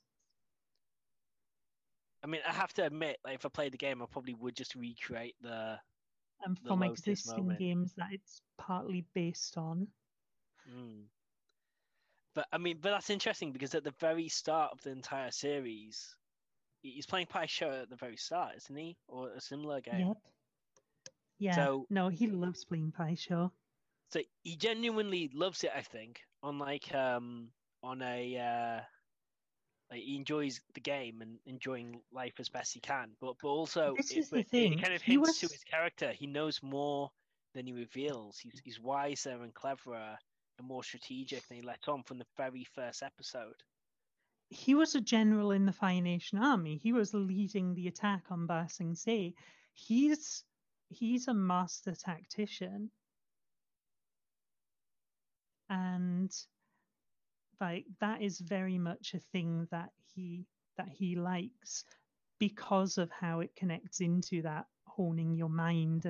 I mean, I have to admit, like if I played the game, I probably would just recreate And the from Lotus existing moment. games that it's partly based on. Mm. But I mean, but that's interesting because at the very start of the entire series, he's playing Pie Show at the very start, isn't he? Or a similar game. Yep. Yeah. So, No, he loves playing Pi Show. so he genuinely loves it. I think on Like, he enjoys the game and enjoying life as best he can, but also This is the it thing. kind of He hints to was his character. He knows more than he reveals. He's wiser and cleverer and more strategic than he let on from the very first episode. he was a general in the Fire Nation army. He was leading the attack on Ba Sing Se. He's he's a master tactician, and like that is very much a thing that he likes because of how it connects into that honing your mind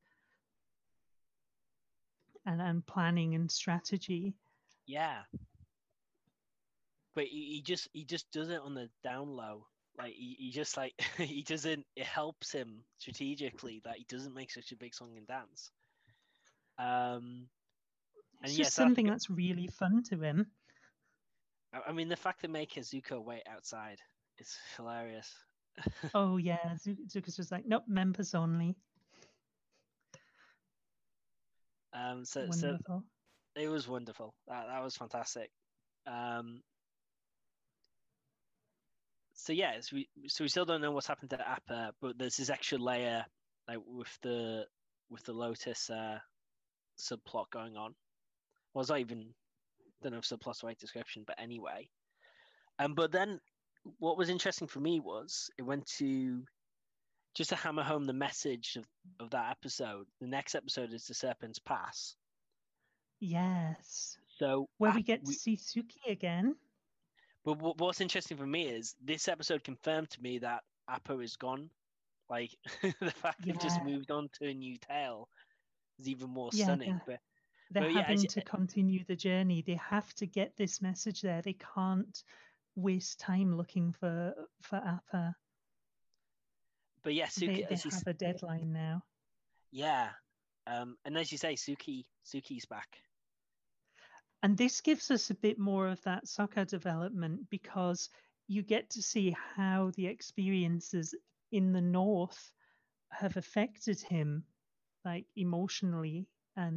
and planning and strategy. Yeah, but he just does it on the down low. Like he just like he doesn't. It helps him strategically that he doesn't make such a big song and dance. Um, and It's just yes, I something think. that's really fun to him. I mean, the fact they make Zuko wait outside is hilarious. Oh yeah, Zuko's just like, nope, members only. So Wonderful. it was wonderful. That was fantastic. Um, so yeah, we still don't know what's happened to Appa, but there's this extra layer like with the Lotus subplot going on. Well, it's not even don't know if subplot's the right description, but anyway. But then what was interesting for me was it went to just to hammer home the message of that episode. The next episode is the Serpent's Pass. Yes. So Where we get to see Suki again. but what's interesting for me is this episode confirmed to me that Appa is gone. Like the fact they've just Yeah. moved on to a new tale is even more Yeah, stunning. they're But yeah, having to continue the journey. They have to get this message there. They can't waste time looking for Appa. but yeah, Suki They as you have a deadline now. yeah, and as you say, Suki's back. And this gives us a bit more of that Sokka development because you get to see how the experiences in the north have affected him, like emotionally,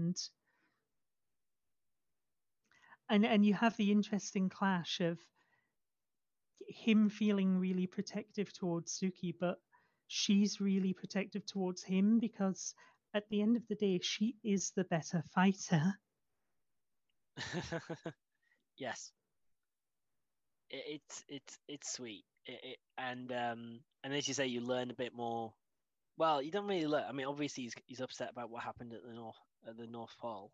and you have the interesting clash of him feeling really protective towards Suki, but she's really protective towards him because at the end of the day, she is the better fighter. Yes, it's sweet. And as you say, you learn a bit more. Well, you don't really learn. I mean, obviously he's upset about what happened at the North Pole,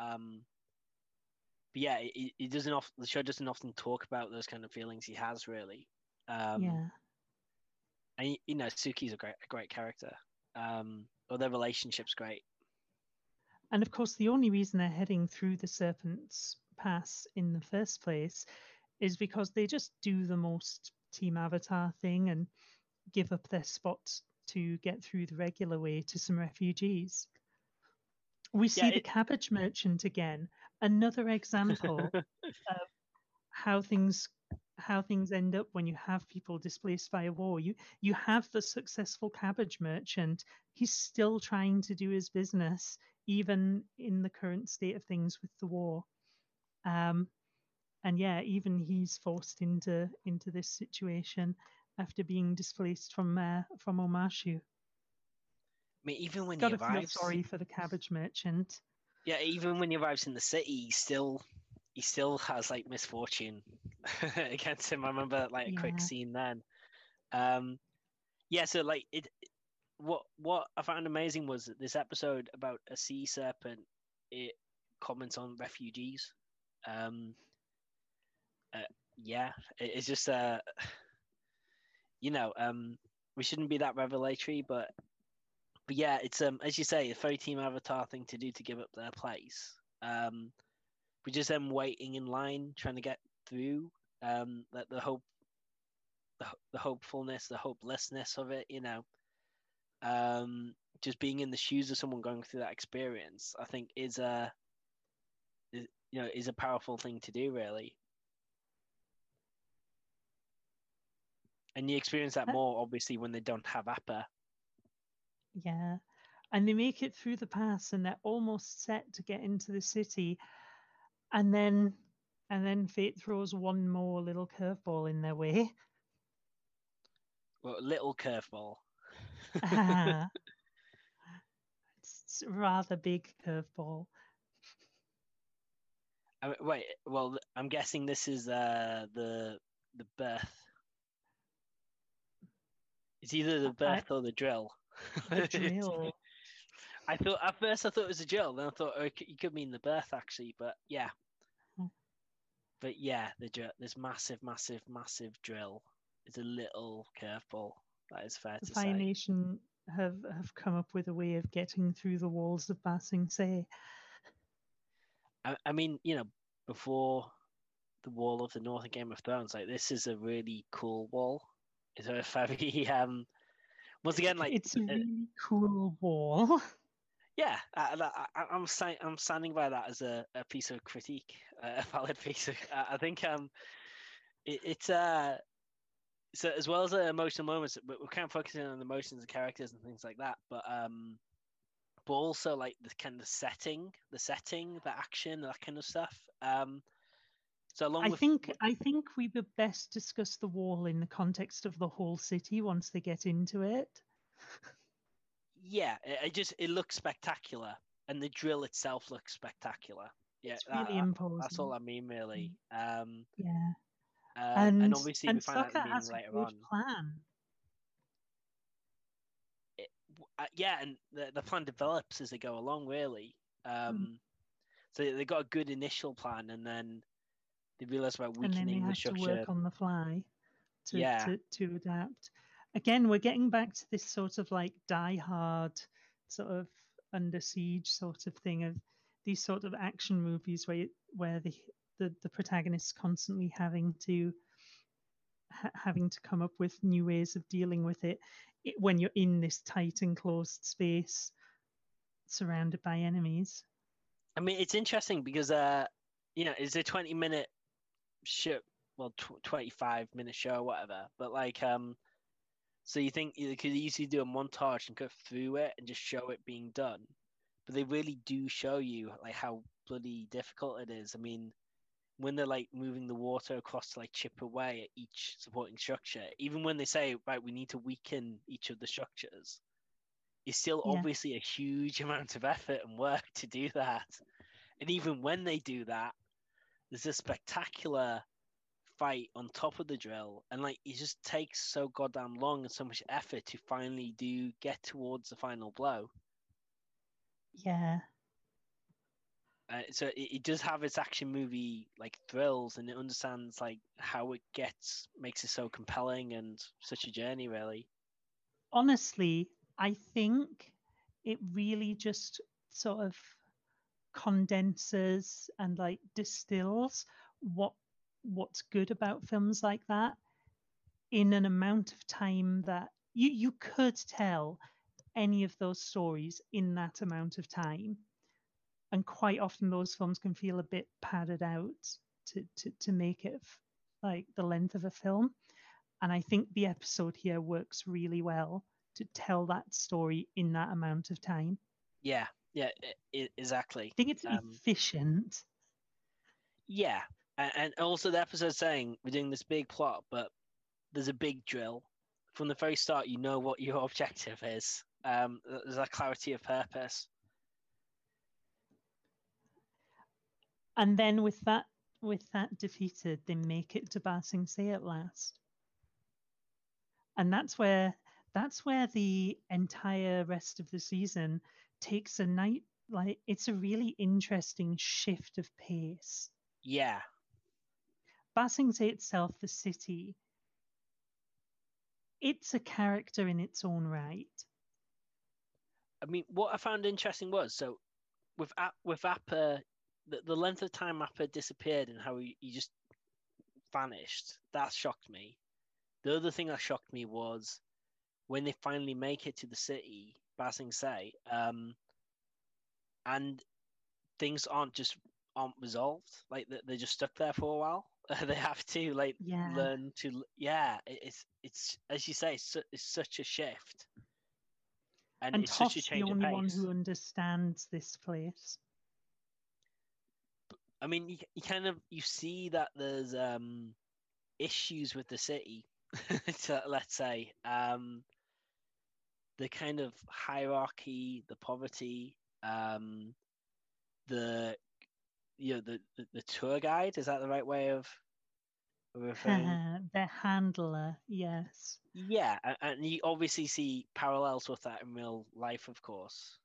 but yeah, he doesn't the show doesn't often talk about those kind of feelings he has really. Um, Yeah. and you know, Suki's a great character. Or their relationship's great. And of course, the only reason they're heading through the Serpent's Pass in the first place is because they just do the most Team Avatar thing and give up their spot to get through the regular way to some refugees. We Yeah, see the cabbage merchant again, another example of how things how things end up when you have people displaced by a war. You have the successful cabbage merchant. He's still trying to do his business, even in the current state of things with the war. Um, and yeah, even he's forced into this situation after being displaced from Omashu. I mean, even when he Gotta feel arrives, sorry for the cabbage merchant. yeah, even when he arrives in the city, he still has like misfortune against him. I remember like a quick Yeah, scene then. Um, yeah, so like what I found amazing was that this episode about a sea serpent, it comments on refugees. Um, uh, yeah, it's just you know, we shouldn't be that revelatory, but yeah, it's as you say, a very Team Avatar thing to do to give up their place. But just them waiting in line, trying to get through. That the hopefulness, the hopelessness of it, you know. Just being in the shoes of someone going through that experience, I think is a powerful thing to do, really. And you experience that uh, more obviously when they don't have Appa. yeah. And they make it through the pass, and they're almost set to get into the city, and then And then fate throws one more little curveball in their way. Well, little curveball. It's a rather big curveball. Wait, well, I'm guessing this is the birth. It's either the birth or the drill. The drill. I thought at first I thought it was a drill, then I thought you could mean the birth actually, but yeah, the drill. This massive, massive, massive drill is a little curveball. That is fair The to Fire say. Nation have come up with a way of getting through the walls of Ba Sing Se. I mean, before the wall of the North in Game of Thrones, like this is a really cool wall. It's a very once again like It's a really cool wall. yeah, I'm standing by that as a piece of critique, a valid piece of. I think it's so as well as the emotional moments, we're kind of focusing on the emotions of characters and things like that, but also like the kind of setting, the action, that kind of stuff. So along with I think we would best discuss the wall in the context of the whole city once they get into it. yeah, it looks spectacular, and the drill itself looks spectacular. Yeah, It's really that's all imposing. I mean really. Yeah. And obviously we And find out the Sokka meaning has a later good on. plan. Yeah, and the plan develops as they go along, really. Mm. So they got a good initial plan, and then they realize about And then they weakening the have to structure. work on the fly Yeah, to adapt. Again, we're getting back to this sort of like Die Hard, sort of under siege sort of thing of these sort of action movies where the protagonist's constantly having to come up with new ways of dealing with it when you're in this tight enclosed space surrounded by enemies. I mean it's interesting because it's a 20-minute show, well, 25-minute show, or whatever. But like, so you think you could easily do a montage and go through it and just show it being done, but they really do show you like how bloody difficult it is. I mean, when they're like moving the water across to like chip away at each supporting structure, even when they say, right, we need to weaken each of the structures, it's still Yeah, obviously a huge amount of effort and work to do that. And even when they do that, there's a spectacular fight on top of the drill, and like it just takes so goddamn long and so much effort to finally do get towards the final blow. yeah, So it does have its action movie like thrills, and it understands like how it makes it so compelling and such a journey, really. honestly, I think it really just sort of condenses and like distills what what's good about films like that in an amount of time that you could tell any of those stories in that amount of time. And quite often those films can feel a bit padded out to make it like the length of a film. And I think the episode here works really well to tell that story in that amount of time. Yeah, yeah, exactly. I think it's Um, efficient. yeah, and also the episode saying we're doing this big plot, but there's a big drill from the very start. You know what your objective is. There's that clarity of purpose. And then with that defeated, they make it to Ba Sing Se at last. And that's where the entire rest of the season takes a night like it's a really interesting shift of pace. Yeah, Ba Sing Se itself, the city, it's a character in its own right. I mean, what I found interesting was so with Appa, the length of time Appa disappeared and how he just vanished. That shocked me. The other thing that shocked me was when they finally make it to the city, Ba Sing Se, and things aren't resolved. Like they're just stuck there for a while. They have to like Yeah. learn to. Yeah, it's as you say, it's such a shift, and And it's such a Toph's the change of only one pace. who understands this place. I mean, you kind of you see that there's issues with the city, let's say. The kind of hierarchy, the poverty, the the tour guide, is that the right way of referring? Their handler, yes. Yeah, and you obviously see parallels with that in real life, of course.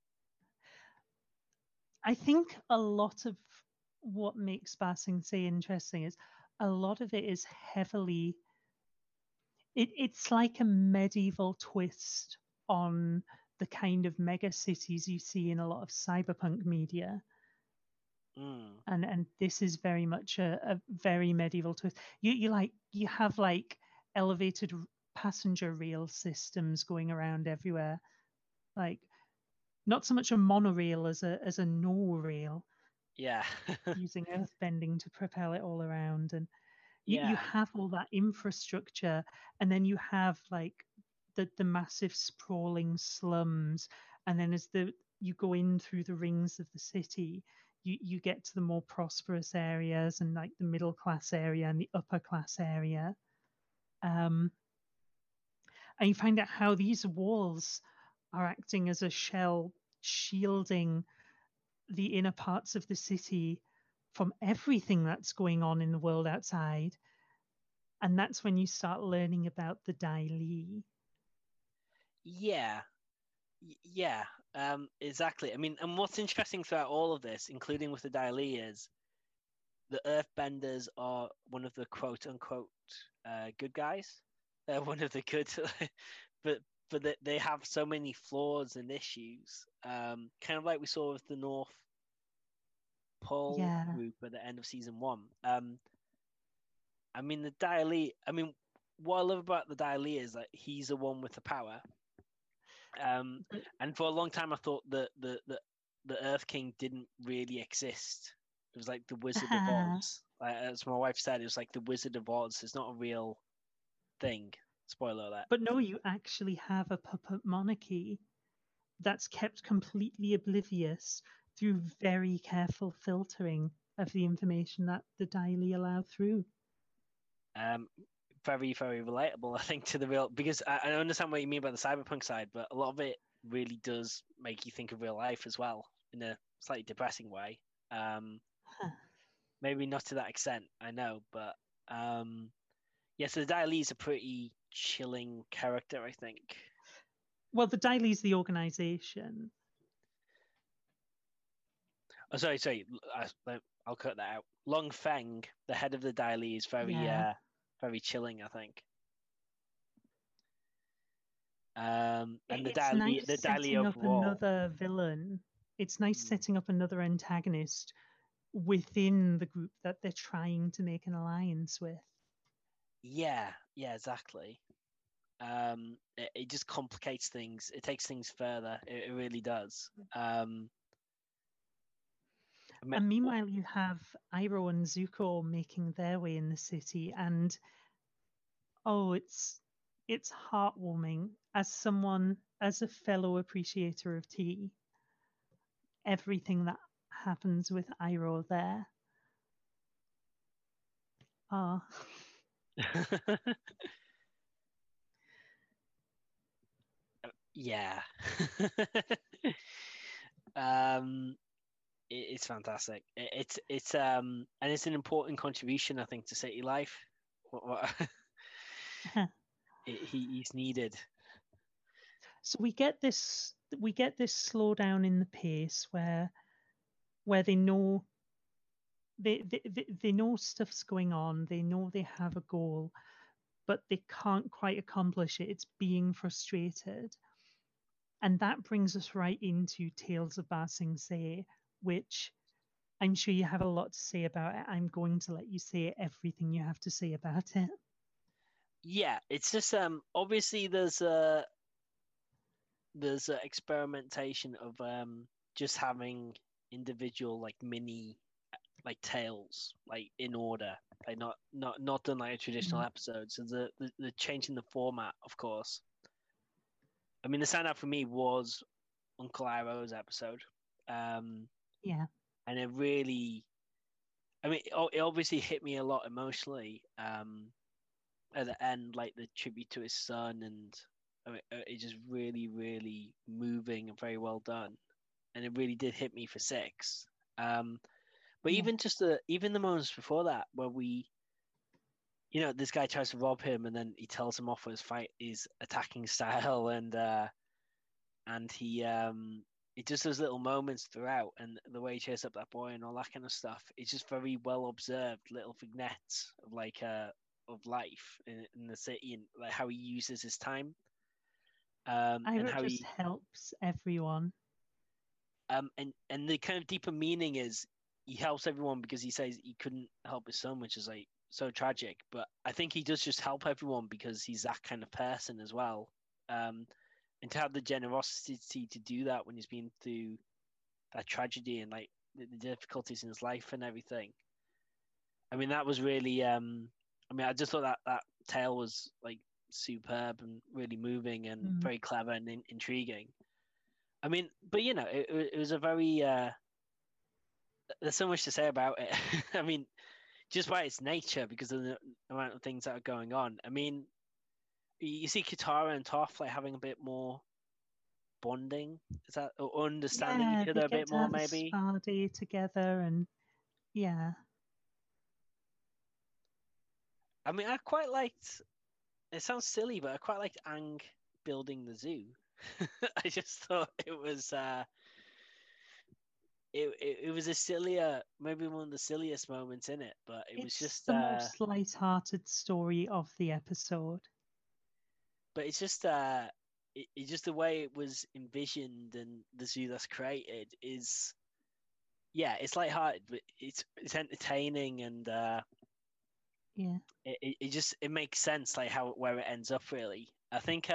I think a lot of what makes Ba Sing Se interesting is a lot of it is heavily it's like a medieval twist on the kind of mega cities you see in a lot of cyberpunk media. Mm, And this is very much a very medieval twist. You have like elevated passenger rail systems going around everywhere. Like not so much a monorail as a no rail yeah, using earth bending to propel it all around. And you yeah, have all that infrastructure, and then you have like the massive sprawling slums, and then as the you go in through the rings of the city, you get to the more prosperous areas and like the middle class area and the upper class area. Um, and you find out how these walls are acting as a shell shielding the inner parts of the city from everything that's going on in the world outside. And that's when you start learning about the Dai Li. yeah, yeah. Exactly. I mean, and what's interesting throughout all of this, including with the Dali, is the Earthbenders are one of the quote unquote good guys. They're one of the good, but they have so many flaws and issues. Kind of like we saw with the North Pole Yeah. group at the end of season one. I mean the Dai. I mean, what I love about the Dai is that he's the one with the power. Um, and for a long time, I thought that the Earth King didn't really exist. It was like the Wizard of Oz. As my wife said, it was like the Wizard of Oz. It's not a real thing. Spoiler alert. But no, you actually have a puppet monarchy that's kept completely oblivious through very careful filtering of the information that the Dai Li allow through. Um, very very relatable, I think, to the real because I understand what you mean by the cyberpunk side, but a lot of it really does make you think of real life as well in a slightly depressing way. Um, Huh. Maybe not to that extent, I know, but yeah. So the Dai is a pretty chilling character, I think. Well, the Dai Li's the organization. Oh, sorry. I'll cut that out. Long Feng, the head of the Dai is Yeah. very chilling, I think. And It's nice The Dai setting up overall, another villain. It's nice mm, setting up another antagonist within the group that they're trying to make an alliance with. yeah, exactly. It just complicates things. It takes things further. It really does. I mean, And meanwhile, you have Iroh and Zuko making their way in the city, and oh, it's heartwarming as someone, as a fellow appreciator of tea, everything that happens with Iroh there. Ah, yeah. um, it's fantastic. It's and it's an important contribution, I think, to city life. What he's needed. so we get this slowdown in the pace where they know stuff's going on, they know they have a goal, but they can't quite accomplish it. It's being frustrated. And that brings us right into Tales of Ba Sing Se, which I'm sure you have a lot to say about it. I'm going to let you say everything you have to say about it. Yeah, it's just obviously there's a experimentation of just having individual like mini like tales like in order, like not done like a traditional Mm, episode. So the change in the format, of course. I mean, the standout for me was Uncle Iroh's episode, um, yeah. and it really. I mean, it obviously hit me a lot emotionally. At the end, like the tribute to his son, and I mean, it's just really, really moving and very well done. And it really did hit me for six. But Yeah. even the moments before that, where this guy tries to rob him, and then he tells him off for his attacking style, and he just those little moments throughout, and the way he chased up that boy and all that kind of stuff. It's just very well observed little vignettes of of life in the city, and like how he uses his time, and Ira how just he helps everyone. and the kind of deeper meaning is he helps everyone because he says he couldn't help his son, which is like so tragic. But I think he does just help everyone because he's that kind of person as well. Um, and to have the generosity to do that when he's been through that tragedy and like the difficulties in his life and everything. I mean, that was really. I mean, I just thought that tale was like superb and really moving and Mm. very clever and intriguing. I mean, but it was a very. There's so much to say about it. I mean, just by its nature, because of the amount of things that are going on. I mean, you see Katara and Toph like having a bit more bonding, is that or understanding Yeah, each they other a get bit to more, have a maybe. spa day together, and yeah, I mean, I quite liked. It sounds silly, but I quite liked Aang building the zoo. I just thought it was a sillier, maybe one of the silliest moments in it, but it was it's just the most light-hearted story of the episode. but it's just it's just the way it was envisioned and the zoo that's created is yeah, it's lighthearted, but it's entertaining and Yeah. it just it makes sense like how where it ends up really. I think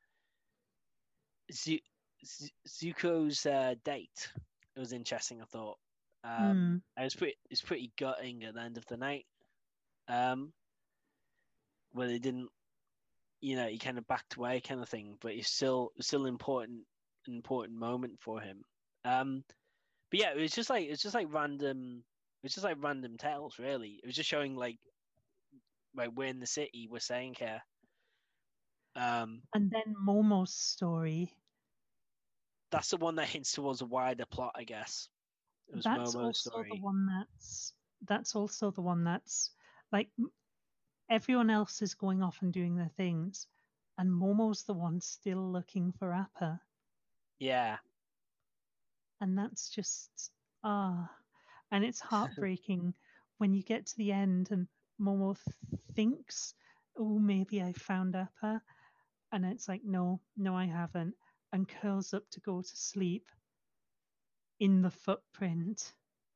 Z- Zuko's date it was interesting. I thought Mm. it's pretty gutting at the end of the night um, where they didn't he kind of backed away kind of thing, but it's still important moment for him. Um, but yeah, it was just like random tales really. It was just showing like we're in the city, we're staying here. Um, And then Momo's story, that's the one that hints towards a wider plot, I guess. It was that's Momo's also the story. one that's also the one that's like everyone else is going off and doing their things, and Momo's the one still looking for Appa. Yeah, And that's just ah, and it's heartbreaking when you get to the end and Momo thinks, oh, maybe I found Appa, and it's like, no, no, I haven't, and curls up to go to sleep in the footprint.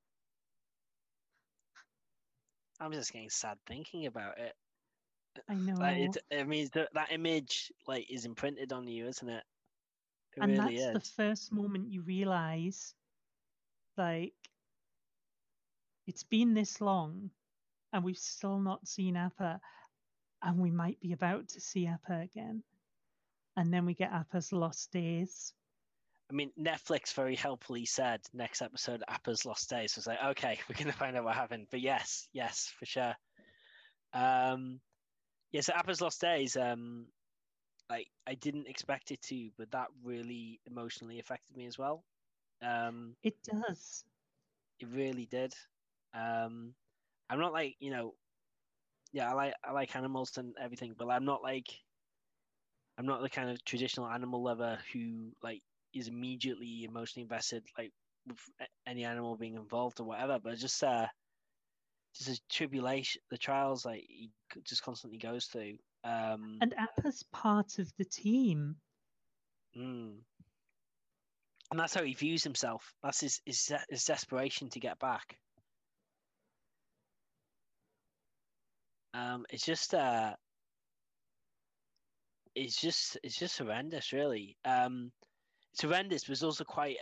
I'm just getting sad thinking about it. I Like know. I mean, that image like is imprinted on you, isn't it? It And really that's the is. first moment you realize, like, it's been this long and we've still not seen Appa, and we might be about to see Appa again. And then we get Appa's Lost Days. I mean, Netflix very helpfully said next episode, Appa's Lost Days. So it's like, okay, we're gonna find out what happened. But yes, yes, for sure. Um, yeah, so Appa's Lost Days. Like I didn't expect it to, but that really emotionally affected me as well. Um, It does. it really did. Um, I'm not like yeah, I like animals and everything, but I'm not the kind of traditional animal lover who like is immediately emotionally invested like with any animal being involved or whatever. But just a tribulation, the trials like he just constantly goes through. And Appa's part of the team. Mm. And that's how he views himself. That's his desperation to get back. It's just it's just horrendous, really. It's horrendous, but it's also quite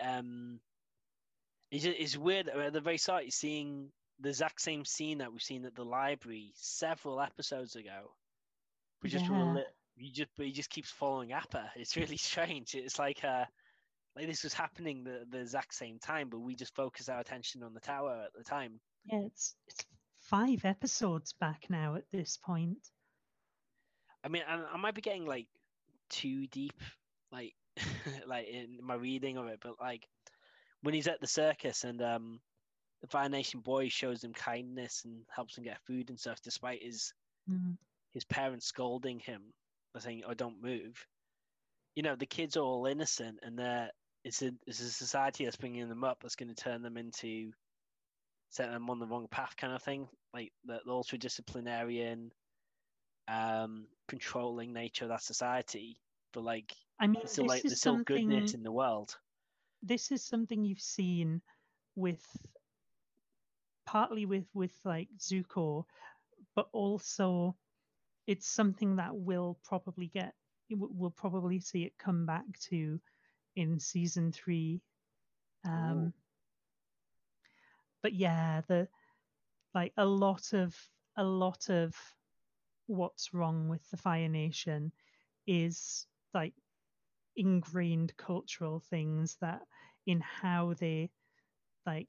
it's weird at the very start. You're seeing the exact same scene that we've seen at the library several episodes ago, but just with a Yeah. lit. He just keeps following Appa. It's really strange. It's like this was happening the exact same time, but we just focus our attention on the tower at the time. Yeah, it's 5 episodes back now at this point. I mean, I might be getting like too deep, like like in my reading of it, but like when he's at the circus and the Fire Nation boy shows him kindness and helps him get food and stuff, despite Mm. his parents scolding him for saying, "Oh, don't move." You know, the kids are all innocent, and it's a society that's bringing them up that's going to turn them into set them on the wrong path, kind of thing. Like the ultra disciplinarian, controlling nature of that society, but like I mean, there's still goodness in the world. this is something you've seen with partly with like Zuko, but also it's something that we'll probably see it come back to in season 3. Ooh. Um, but yeah, the like a lot of what's wrong with the Fire Nation is like ingrained cultural things that in how they like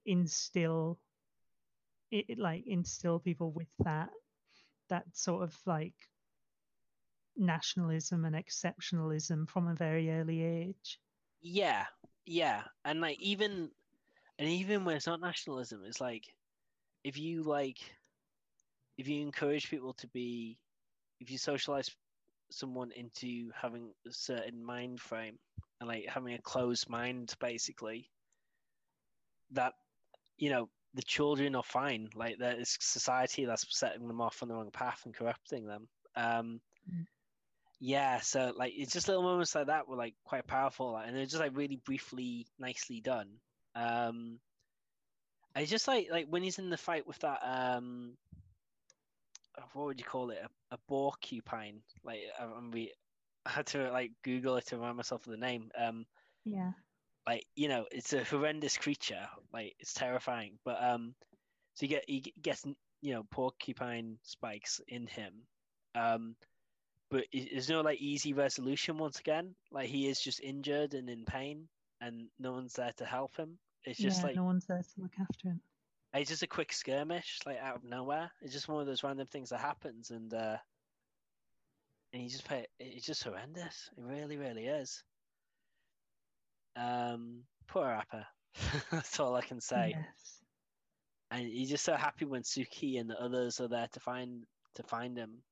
instill people with that sort of like nationalism and exceptionalism from a very early age. Yeah, yeah, and even when it's not nationalism, it's like if you encourage people to be if you socialize someone into having a certain mind frame and like having a closed mind, basically, that the children are fine. Like there is society that's setting them off on the wrong path and corrupting them. Um, Mm. yeah, so like it's just little moments like that were like quite powerful, and they're just like really briefly, nicely done. Um, it's just like when he's in the fight with that what would you call it? A porcupine. Like I had to like Google it to remind myself of the name. Yeah, Like it's a horrendous creature. Like it's terrifying. But so he gets porcupine spikes in him. Um, but there's no like easy resolution once again. Like he is just injured and in pain, and no one's there to help him. It's just yeah, like no one's there to look after him. it's just a quick skirmish, like out of nowhere. It's just one of those random things that happens, and it's just horrendous. It really, really is. Poor Appa. That's all I can say. Yes. And he's just so happy when Suki and the others are there to find him.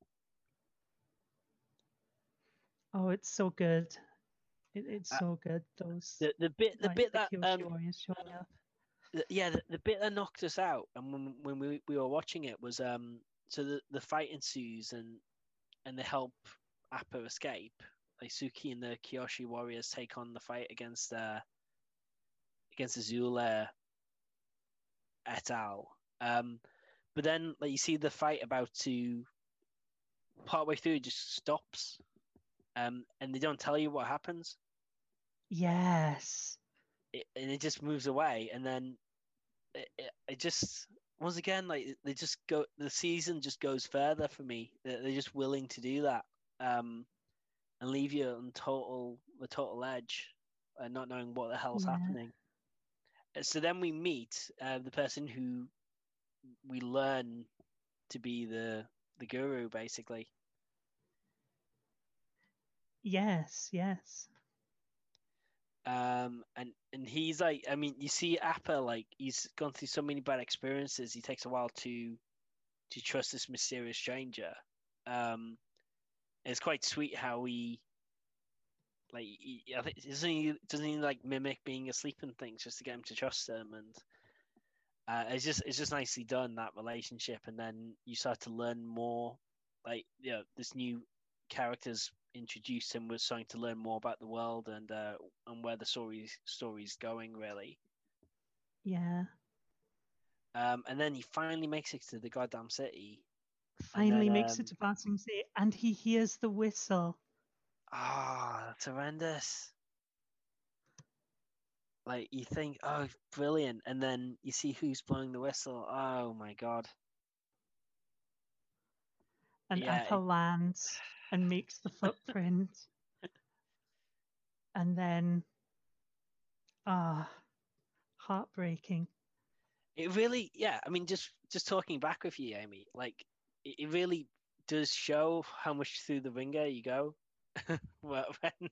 Oh, it's so good. It's Uh, so good. Those the like bit the that Kyoshi warriors showing up. yeah, the bit that knocked us out, and when we were watching it was so the fight ensues and they help Appa escape. Like Suki and the Kyoshi warriors take on the fight against Azula et al. But then like you see the fight about to partway through it just stops. And they don't tell you what happens. Yes. And it just moves away, and then it just once again like they just go. The season just goes further for me. They're just willing to do that, and leave you on the total edge, not knowing what the hell's Yeah. happening. So then we meet the person who we learn to be the guru, basically. Yes. Yes. And he's like, I mean, you see Appa like he's gone through so many bad experiences. He takes a while to trust this mysterious stranger. Um, it's quite sweet how I think doesn't he like mimic being asleep and things just to get him to trust him, and it's just nicely done, that relationship. And then you start to learn more, like this new characters introduced, and we're starting to learn more about the world and where the story's going, really. Yeah. And then he finally makes it to the goddamn city, and then Finally makes it to Basing Sea, and he hears the whistle. that's horrendous. Like you think, oh, brilliant, and then you see who's blowing the whistle. Oh my god. And Yeah, Appa lands and makes the footprint. And then, ah, heartbreaking. it really, yeah. I mean, just talking back with you, Amy, like it really does show how much through the ringer you go. Well, when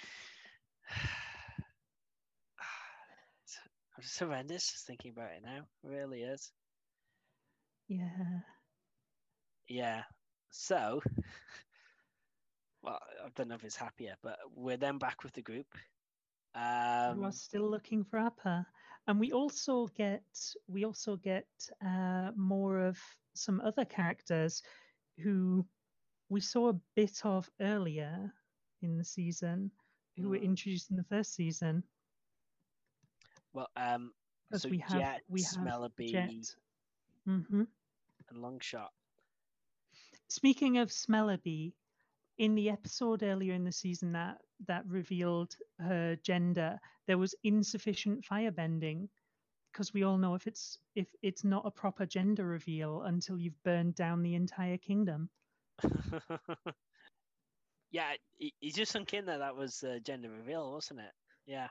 it's horrendous just thinking about it now. It really is. Yeah. Yeah. So, well, I don't know if it's happier, but we're then back with the group. You are Um, still looking for Appa. And we also get more of some other characters who we saw a bit of earlier in the season, who were mm, introduced in the first season. well, Because so we have Jet, we have Smellaby, Jet. Hmm. and Longshot. Speaking of Smellaby, in the episode earlier in the season that revealed her gender, there was insufficient firebending because we all know if it's not a proper gender reveal until you've burned down the entire kingdom. Yeah, he just sunk in there. That was gender reveal, wasn't it? Yeah.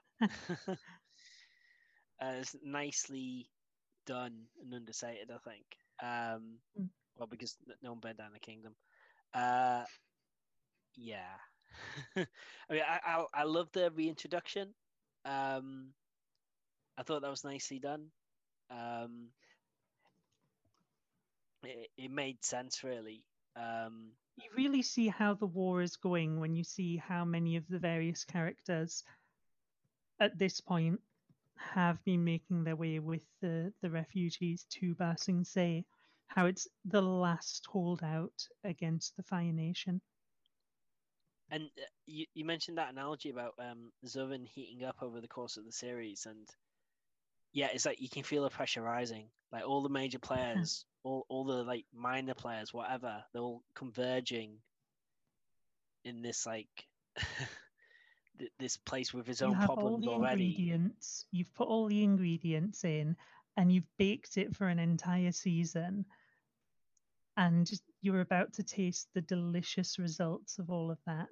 It's nicely done and understated, I think. Well, because no one burned down the kingdom. Uh, yeah. I mean, I love the reintroduction. Um, I thought that was nicely done. Um, it made sense, really. Um, You really see how the war is going when you see how many of the various characters at this point have been making their way with the refugees to Ba Sing Se, how it's the last holdout against the Fire Nation. and you mentioned that analogy about Zorin heating up over the course of the series, and yeah, it's like you can feel the pressure rising. Like all the major players, all the like minor players, whatever, they're all converging in this like this place with its You own have all problems the already. ingredients, you've put all the ingredients in, and you've baked it for an entire season, and you're about to taste the delicious results of all of that.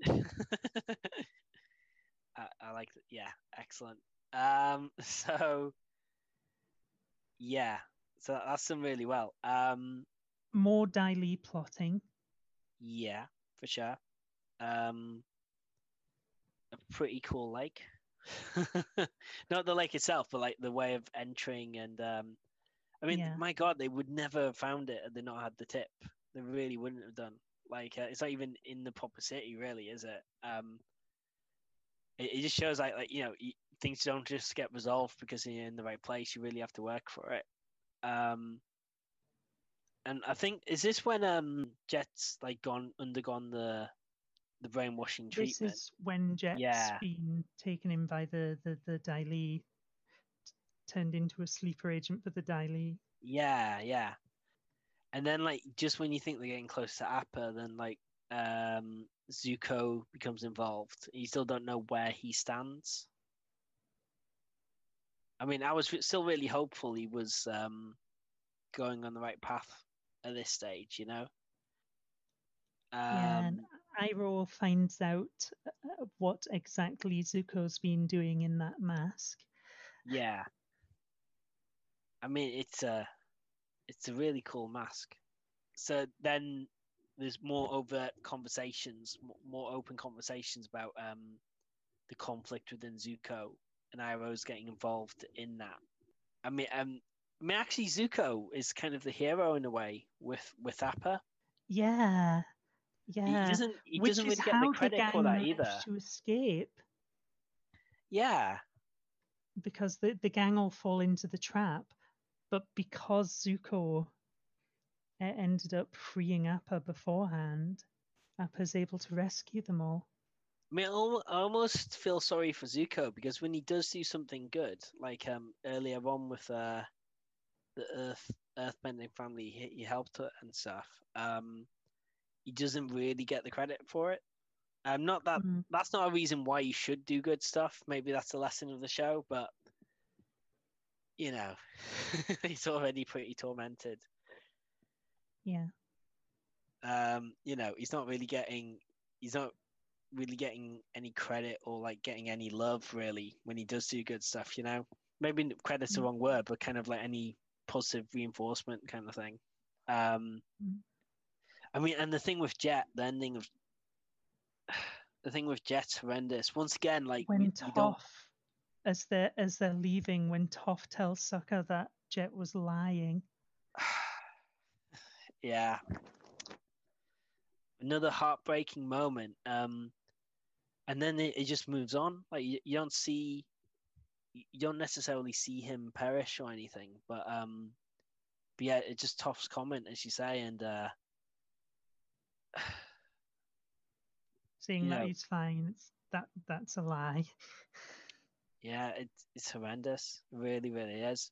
I like that. Yeah, excellent. So yeah, so that's done really well. More Dai Li plotting. Yeah, for sure. Um, a pretty cool lake. Not the lake itself, but like the way of entering and I mean, Yeah. my God, they would never have found it had they not had the tip. They really wouldn't have done. Like, it's not even in the proper city, really, is it? It just shows like things don't just get resolved because you're in the right place. You really have to work for it. Um, and I think is this when Jet's like gone undergone the brainwashing This treatment? is when Jet's Yeah, been taken in by the Dai Li, turned into a sleeper agent for the Dai Li. yeah, yeah. And then like just when you think they're getting close to Appa, then like Zuko becomes involved. You still don't know where he stands. I mean, I was still really hopeful he was going on the right path at this stage, you know? Yeah, and Um, Iroh finds out what exactly Zuko's been doing in that mask. yeah. I mean, it's a really cool mask. So then there's more overt conversations, more open conversations about the conflict within Zuko, and Iroh's getting involved in that. Actually, Zuko is kind of the hero in a way with Appa. Yeah, He yeah, doesn't he which doesn't is really get the how the credit for gang that managed either. to escape Yeah, because the gang all fall into the trap. But because Zuko ended up freeing Appa beforehand, Appa's able to rescue them all. I mean, I almost feel sorry for Zuko because when he does do something good, like earlier on with the Earthbending family, he helped her and stuff. He doesn't really get the credit for it. Not that Mm, that's not a reason why you should do good stuff. Maybe that's the lesson of the show, but you know, he's already pretty tormented. yeah. He's not really getting any credit or like getting any love really when he does do good stuff. Maybe credit's the Mm. wrong word, but kind of like any. positive reinforcement kind of thing. Um, Mm. I mean, and the thing with Jet, the thing with Jet's horrendous. Once again, like When we don't. Toph, as they're leaving, when Toph tells Sokka that Jet was lying. Yeah, another heartbreaking moment. And then it just moves on. Like you don't necessarily see him perish or anything, but yeah, it's just Toph's comment, as you say, and Saying you that know, he's fine. That's a lie. yeah, it's horrendous. It really, really is.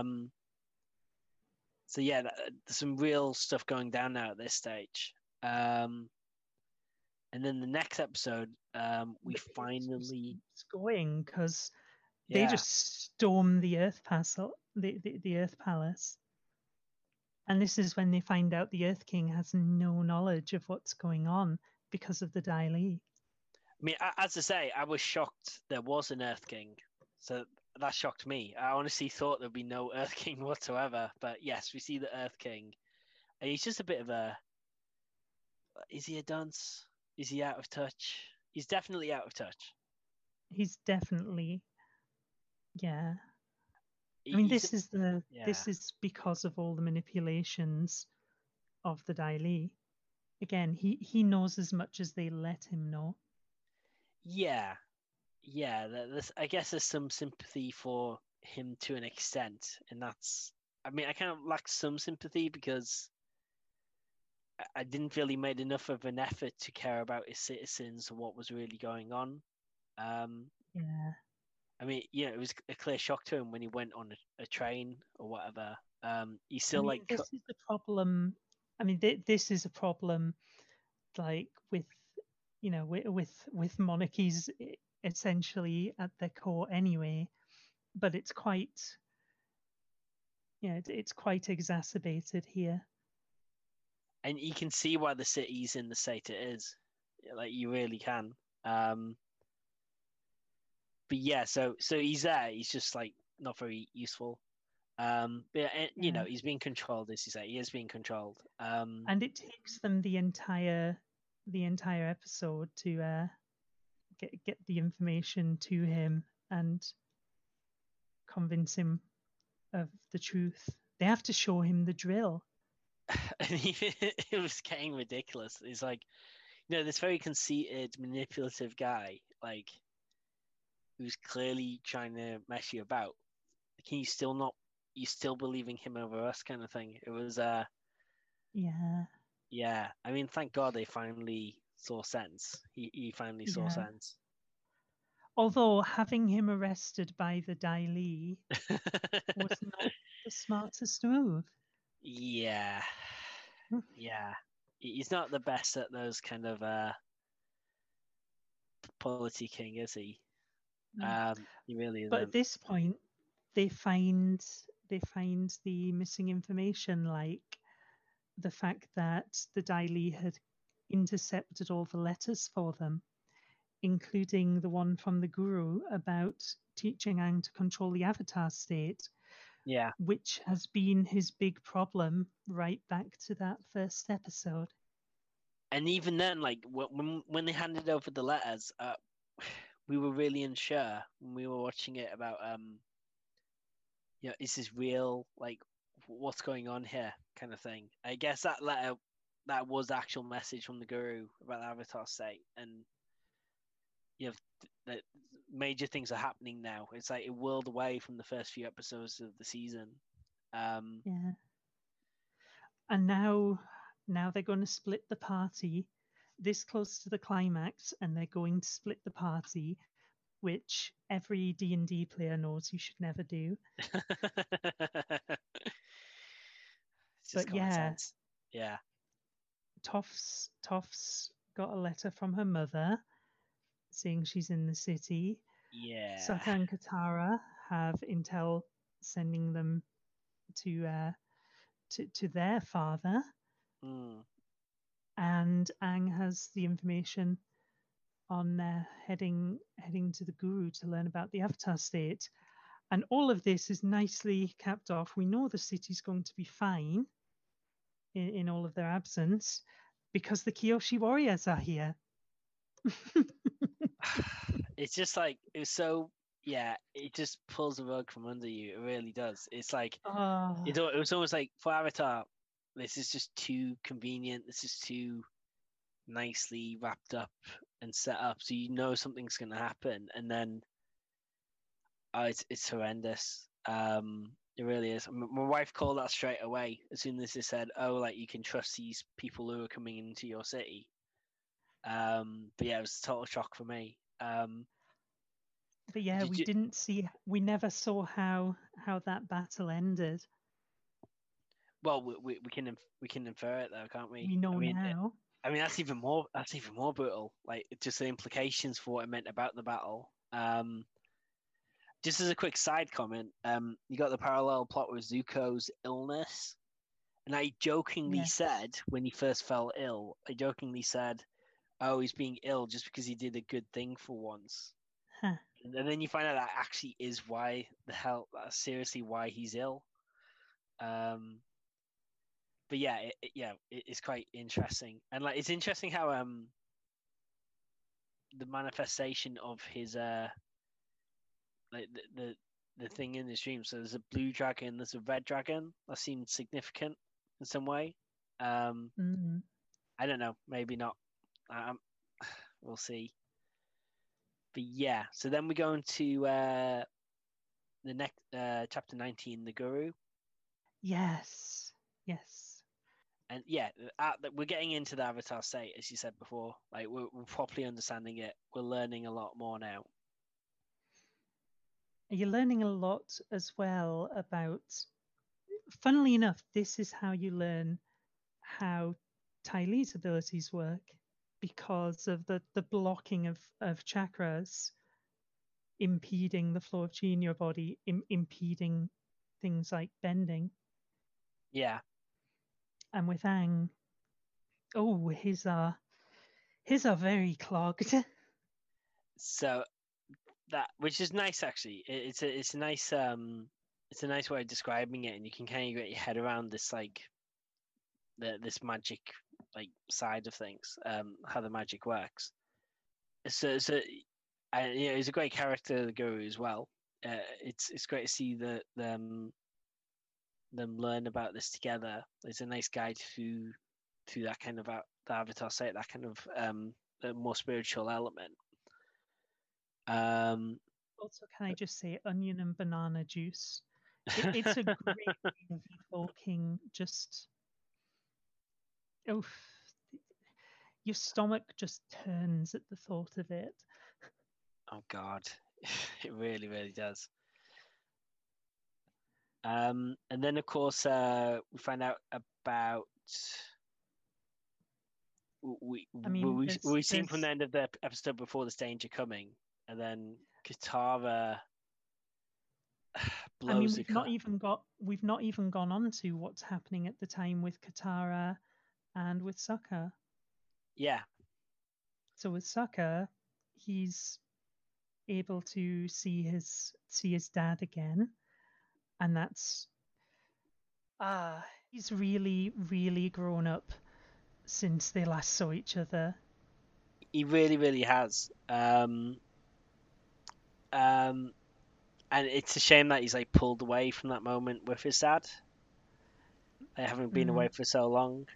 So yeah, there's some real stuff going down now at this stage. Um, and then the next episode, we The pace just finally, keeps going because they yeah, just storm the Earth Castle, the Earth Palace, and this is when they find out the Earth King has no knowledge of what's going on because of the Dai Li. I mean, as I say, I was shocked there was an Earth King. So that shocked me. I honestly thought there'd be no Earth King whatsoever. But yes, we see the Earth King. And he's just a bit of a. Is he a dunce? Is he out of touch? He's definitely out of touch. He's definitely, yeah. I mean, He's a, yeah. this is because of all the manipulations of the Dai Li. Again, he knows as much as they let him know. Yeah. Yeah. I guess there's some sympathy for him to an extent. And that's. I mean, I kind of lack some sympathy because I didn't feel he made enough of an effort to care about his citizens or what was really going on. Um, Yeah. I mean, yeah, it was a clear shock to him when he went on a train or whatever. He's I still mean, like, this is the problem. I mean, this is a problem like with with monarchies essentially at their core anyway, but it's quite it's quite exacerbated here. and you can see why the city's in the state it is. Like you really can. Um, but yeah, so he's there. He's just like not very useful. But yeah, and, Yeah, he's being controlled, as you say. He is being controlled. and it takes them the entire episode to get the information to him and convince him of the truth. They have to show him the drill. And it was getting ridiculous. It's like, this very conceited, manipulative guy, like who's clearly trying to mess you about. Can you still not? You still believing him over us, kind of thing. It was, Yeah, yeah. I mean, thank God they finally saw sense. He finally saw yeah. sense. Although having him arrested by the Dai Li was not the smartest move. Yeah, yeah. He's not the best at those kind of politicking, is he? He really But at isn't. this point, they find they find the missing information, like the fact that the Dai Li had intercepted all the letters for them, including the one from the Guru about teaching Aang to control the Avatar state, Yeah, which has been his big problem right back to that first episode. and even then, like when they handed over the letters, we were really unsure when we were watching it about is this real? Like, what's going on here? Kind of thing. I guess that letter, that was the actual message from the guru about the Avatar state, and you know, that major things are happening now. It's like a world away from the first few episodes of the season. Um, Yeah. And now they're going to split the party this close to the climax, and they're going to split the party, which every D&D player knows you should never do. it's just But common yeah, sense. Yeah, Toph's got a letter from her mother saying she's in the city. yeah. Sokka and Katara have intel sending them to to their father, Mm. and Aang has the information on heading to the Guru to learn about the Avatar state. And all of this is nicely capped off. We know the city's going to be fine in all of their absence because the Kyoshi warriors are here. It's just like it was so yeah, it just pulls the rug from under you. It really does. It's like Oh, it was almost like for Avatar, this is just too convenient. This is too nicely wrapped up and set up, so you know something's going to happen, and then it's horrendous. It really is. My wife called that straight away as soon as they said, "Oh, like you can trust these people who are coming into your city." But yeah, it was a total shock for me. but yeah, Did you? we never saw how that battle ended. Well, we can infer it though, can't We we? know now. I mean that's even more brutal. Like just the implications for what it meant about the battle. Just as a quick side comment, you got the parallel plot with Zuko's illness, and I jokingly Yes. said when he first fell ill, I jokingly said, "Oh, he's being ill just because he did a good thing for once." Huh. And then you find out that actually is why the hell, that's seriously why he's ill. Um, but yeah, it's quite interesting, and like it's interesting how the manifestation of his like the thing in his dream. So there's a blue dragon, there's a red dragon. That seemed significant in some way. Um, Mm. I don't know, maybe not. Um, we'll see. But yeah, so then we go into the next chapter 19, the Guru, Yes. Yes. and yeah, we're getting into the Avatar state, as you said before. Like we're properly understanding it. We're learning a lot more now. You're learning a lot as well about, funnily enough, this is how you learn how Ty Lee's abilities work because of the blocking of chakras impeding the flow of chi in your body, impeding things like bending. Yeah, And with Aang, oh, his are very clogged. so that which is nice actually. It's a nice way of describing it, and you can kind of get your head around this like this magic like side of things, how the magic works. So you know, he's a great character, the Guru as well. It's great to see them learn about this together. It's a nice guide to that kind of the Avatar state, that kind of the more spiritual element. Um, Also, can I just say onion and banana juice? It's a great way of evoking just, oh, your stomach just turns at the thought of it. oh God, it really, really does. And then of course we find out about I mean, we've seen from the end of the episode before this danger coming, and then Katara I mean, blows the we've not even gone on to what's happening at the time with Katara and with Sokka. yeah. So with Sokka, he's able to see his dad again, and that's he's really really grown up since they last saw each other. He really, really has. Um, and it's a shame that he's like pulled away from that moment with his dad. They haven't been Mm, away for so long,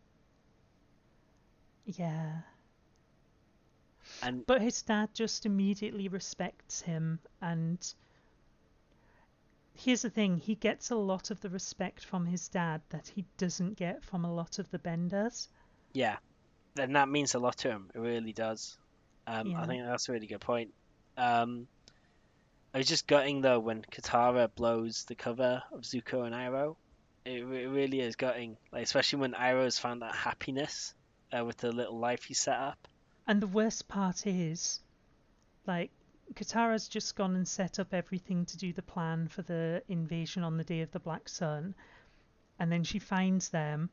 yeah, and but his dad just immediately respects him, and here's the thing, he gets a lot of the respect from his dad that he doesn't get from a lot of the benders. yeah, and that means a lot to him. It really does. I Yeah. think that's a really good point. Um, I was just gutting though when Katara blows the cover of Zuko and Iroh. It really is gutting, like especially when Iroh's found that happiness with the little life he set up. And the worst part is, like, Katara's just gone and set up everything to do the plan for the invasion on the day of the Black Sun, and then she finds them,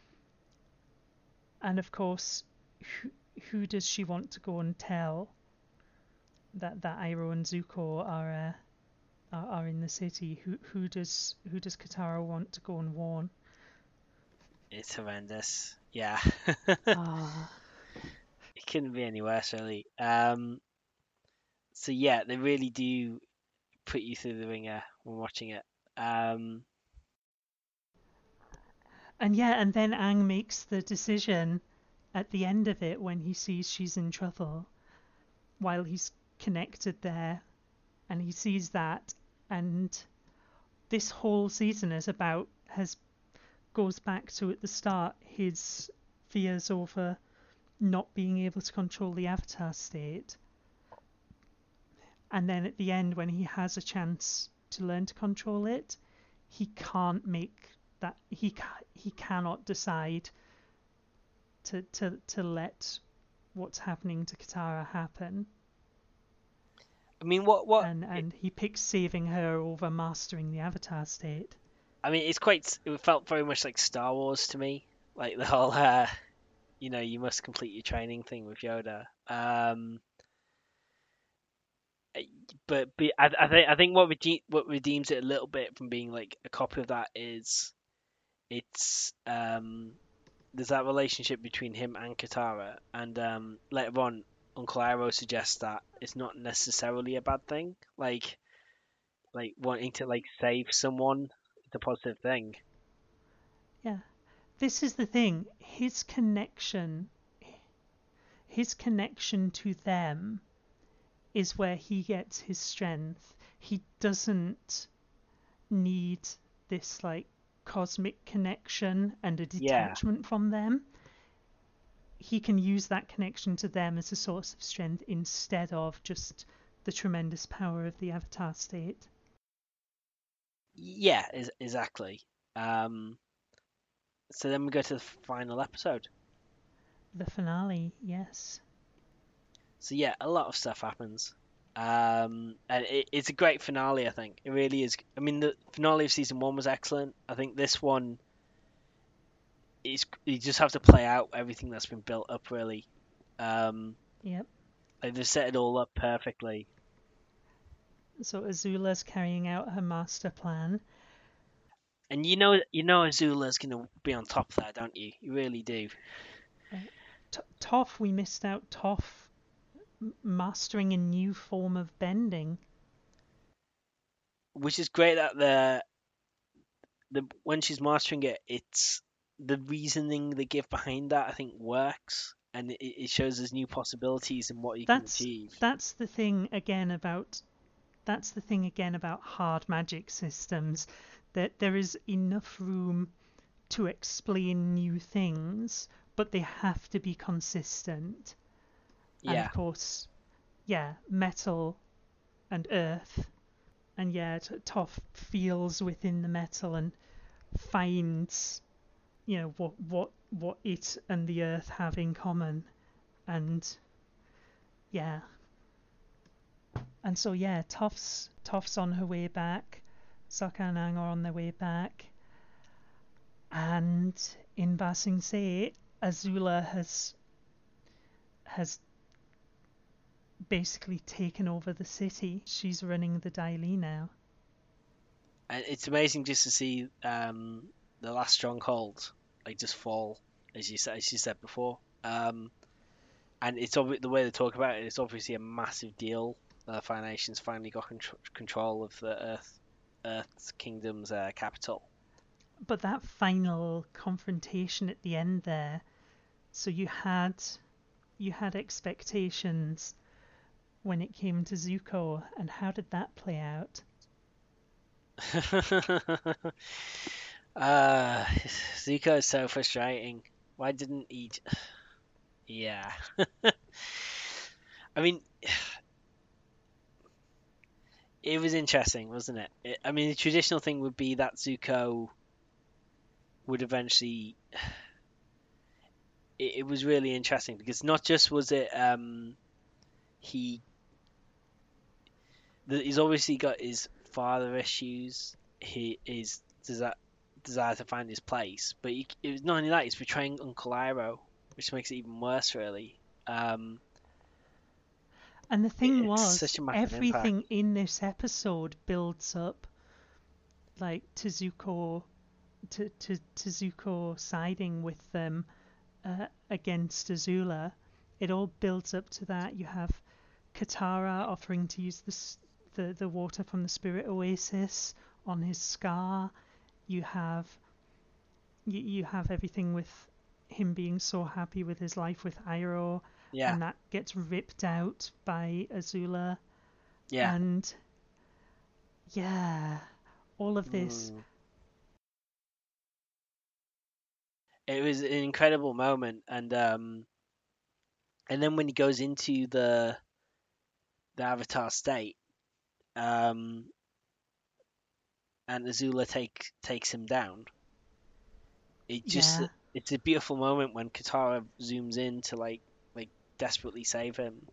and of course, who, who does she want to go and tell that Iroh and Zuko are in the city. Who does Katara want to go and warn? It's horrendous. Yeah. Ah, It couldn't be any worse, really. So yeah, they really do put you through the ringer when watching it. Um, and yeah, and then Aang makes the decision at the end of it when he sees she's in trouble while he's connected there, and he sees that, and this whole season is about has goes back to at the start his fears over not being able to control the avatar state, and then at the end when he has a chance to learn to control it, he can't make that he cannot decide to let what's happening to Katara happen, I mean, what? and he picks saving her over mastering the avatar state. I mean, it's quite. It felt very much like Star Wars to me, like the whole, you must complete your training thing with Yoda. But I think what redeems it a little bit from being like a copy of that is it's there's that relationship between him and Katara, and later on, Uncle Iroh suggests that it's not necessarily a bad thing. Like wanting to like save someone is a positive thing. Yeah, this is the thing. His connection to them is where he gets his strength. He doesn't need this like cosmic connection and a Yeah, detachment from them. He can use that connection to them as a source of strength instead of just the tremendous power of the avatar state. yeah, exactly. Um, so then we go to the final episode. The finale, yes. So yeah, a lot of stuff happens. And it's a great finale. I think it really is. I mean, the finale of season one was excellent. I think this one is you just have to play out everything that's been built up. Really, um, Yep. like they've set it all up perfectly. So Azula's carrying out her master plan. And Azula's gonna be on top there, don't you? You really do. Right. Toph, we missed out Toph mastering a new form of bending. Which is great that the when she's mastering it, it's the reasoning they give behind that. I think works, and it shows us new possibilities in what you can That's achieve. that's the thing again about that's the thing again about hard magic systems, that there is enough room to explain new things, but they have to be consistent. And Yeah, of course, yeah, metal and earth, and yeah, Toph feels within the metal and finds, what it and the earth have in common, and yeah, and so yeah, Toph's on her way back. Sokka and Aang are on their way back, and in Ba Sing Se, Azula has basically taken over the city. She's running the Dai Li now. and it's amazing just to see the last stronghold like just fall, as you said before. And the way they talk about it. It's obviously a massive deal. The Fire Nations finally got control of the Earth's kingdom's capital. But that final confrontation at the end there, so you had expectations when it came to Zuko, and how did that play out? uh, Zuko is so frustrating. Why didn't he? Yeah. I mean, it was interesting, wasn't it? I mean, the traditional thing would be that Zuko would eventually. It was really interesting because not just was it he he's obviously got his father issues. He is desire to find his place, but it was not only that. He's betraying Uncle Iroh, which makes it even worse, really. Um, And the thing It's was, such a massive impact. everything in this episode builds up, like to Zuko siding with them against Azula. It all builds up to that. You have Katara offering to use the water from the Spirit Oasis on his scar. You have you have everything with him being so happy with his life with Iroh, Yeah, and that gets ripped out by Azula. yeah. And yeah, all of this. Mm. It was an incredible moment, and then when he goes into the Avatar state, um, and Azula takes him down. It just Yeah, it's a beautiful moment when Katara zooms in to like desperately save him.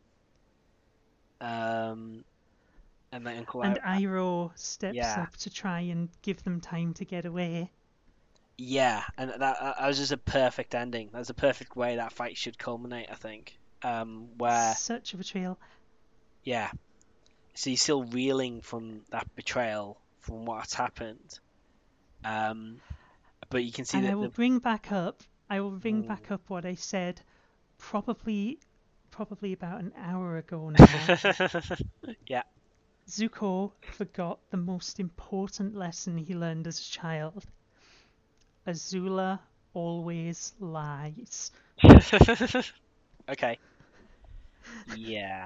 Um, and then Uncle and Iroh steps yeah, up to try and give them time to get away. yeah, and that was just a perfect ending. That's a perfect way that fight should culminate, I think. Where Such a betrayal. yeah, so he's still reeling from that betrayal, from what's happened. Um, but you can see And that I will bring mm. back up what I said probably about an hour ago now. Yeah. Zuko forgot the most important lesson he learned as a child. Azula always lies. Okay. Yeah,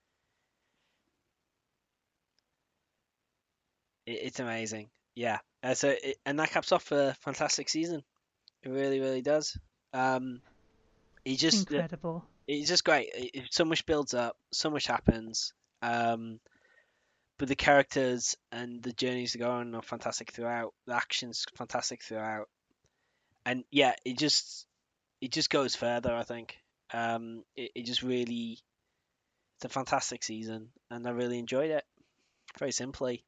it's amazing. Yeah. And that caps off a fantastic season. It really, really does. Um, it It's just incredible. it's just great. So much builds up, so much happens. But the characters and the journeys they go on are fantastic throughout. The action's fantastic throughout, and yeah, it just goes further. I think. It just really it's a fantastic season, and I really enjoyed it. Very simply,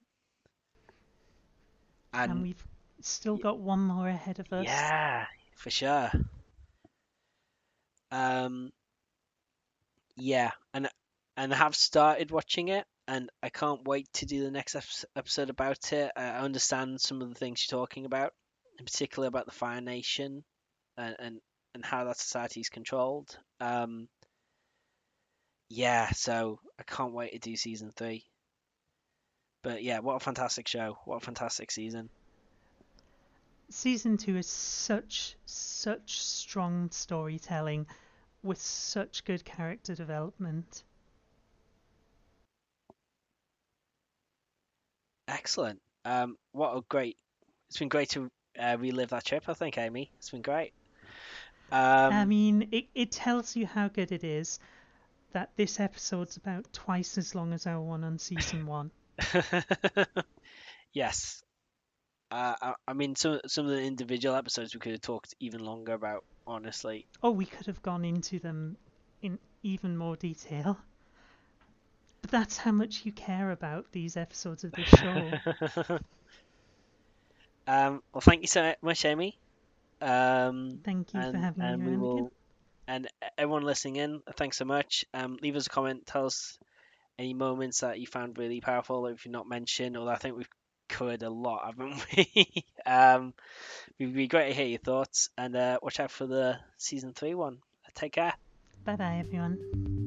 And and we've still got one more ahead of us. yeah, for sure. Um, yeah, and I have started watching it, and I can't wait to do the next episode about it. I understand some of the things you're talking about, in particular about the Fire Nation and and how that society is controlled. Yeah, so I can't wait to do season 3. But yeah, what a fantastic show! What a fantastic season! Season 2 is such strong storytelling with such good character development. Excellent. What a great! It's been great to relive that trip. I think, Amy, it's been great. I Um, mean, it tells you how good it is that this episode's about twice as long as our one on season 1. yes. I mean, some of the individual episodes we could have talked even longer about, honestly. Oh, we could have gone into them in even more detail. But that's how much you care about these episodes of this show. Well, thank you so much, Amy. Um, Thank you for and having me and we around again. will, and everyone listening in, thanks so much. Leave us a comment. Tell us any moments that you found really powerful that we've not mentioned, although I think we've covered a lot, haven't we? It'd be great to hear your thoughts, and watch out for the season 3 one. Take care. Bye bye, everyone.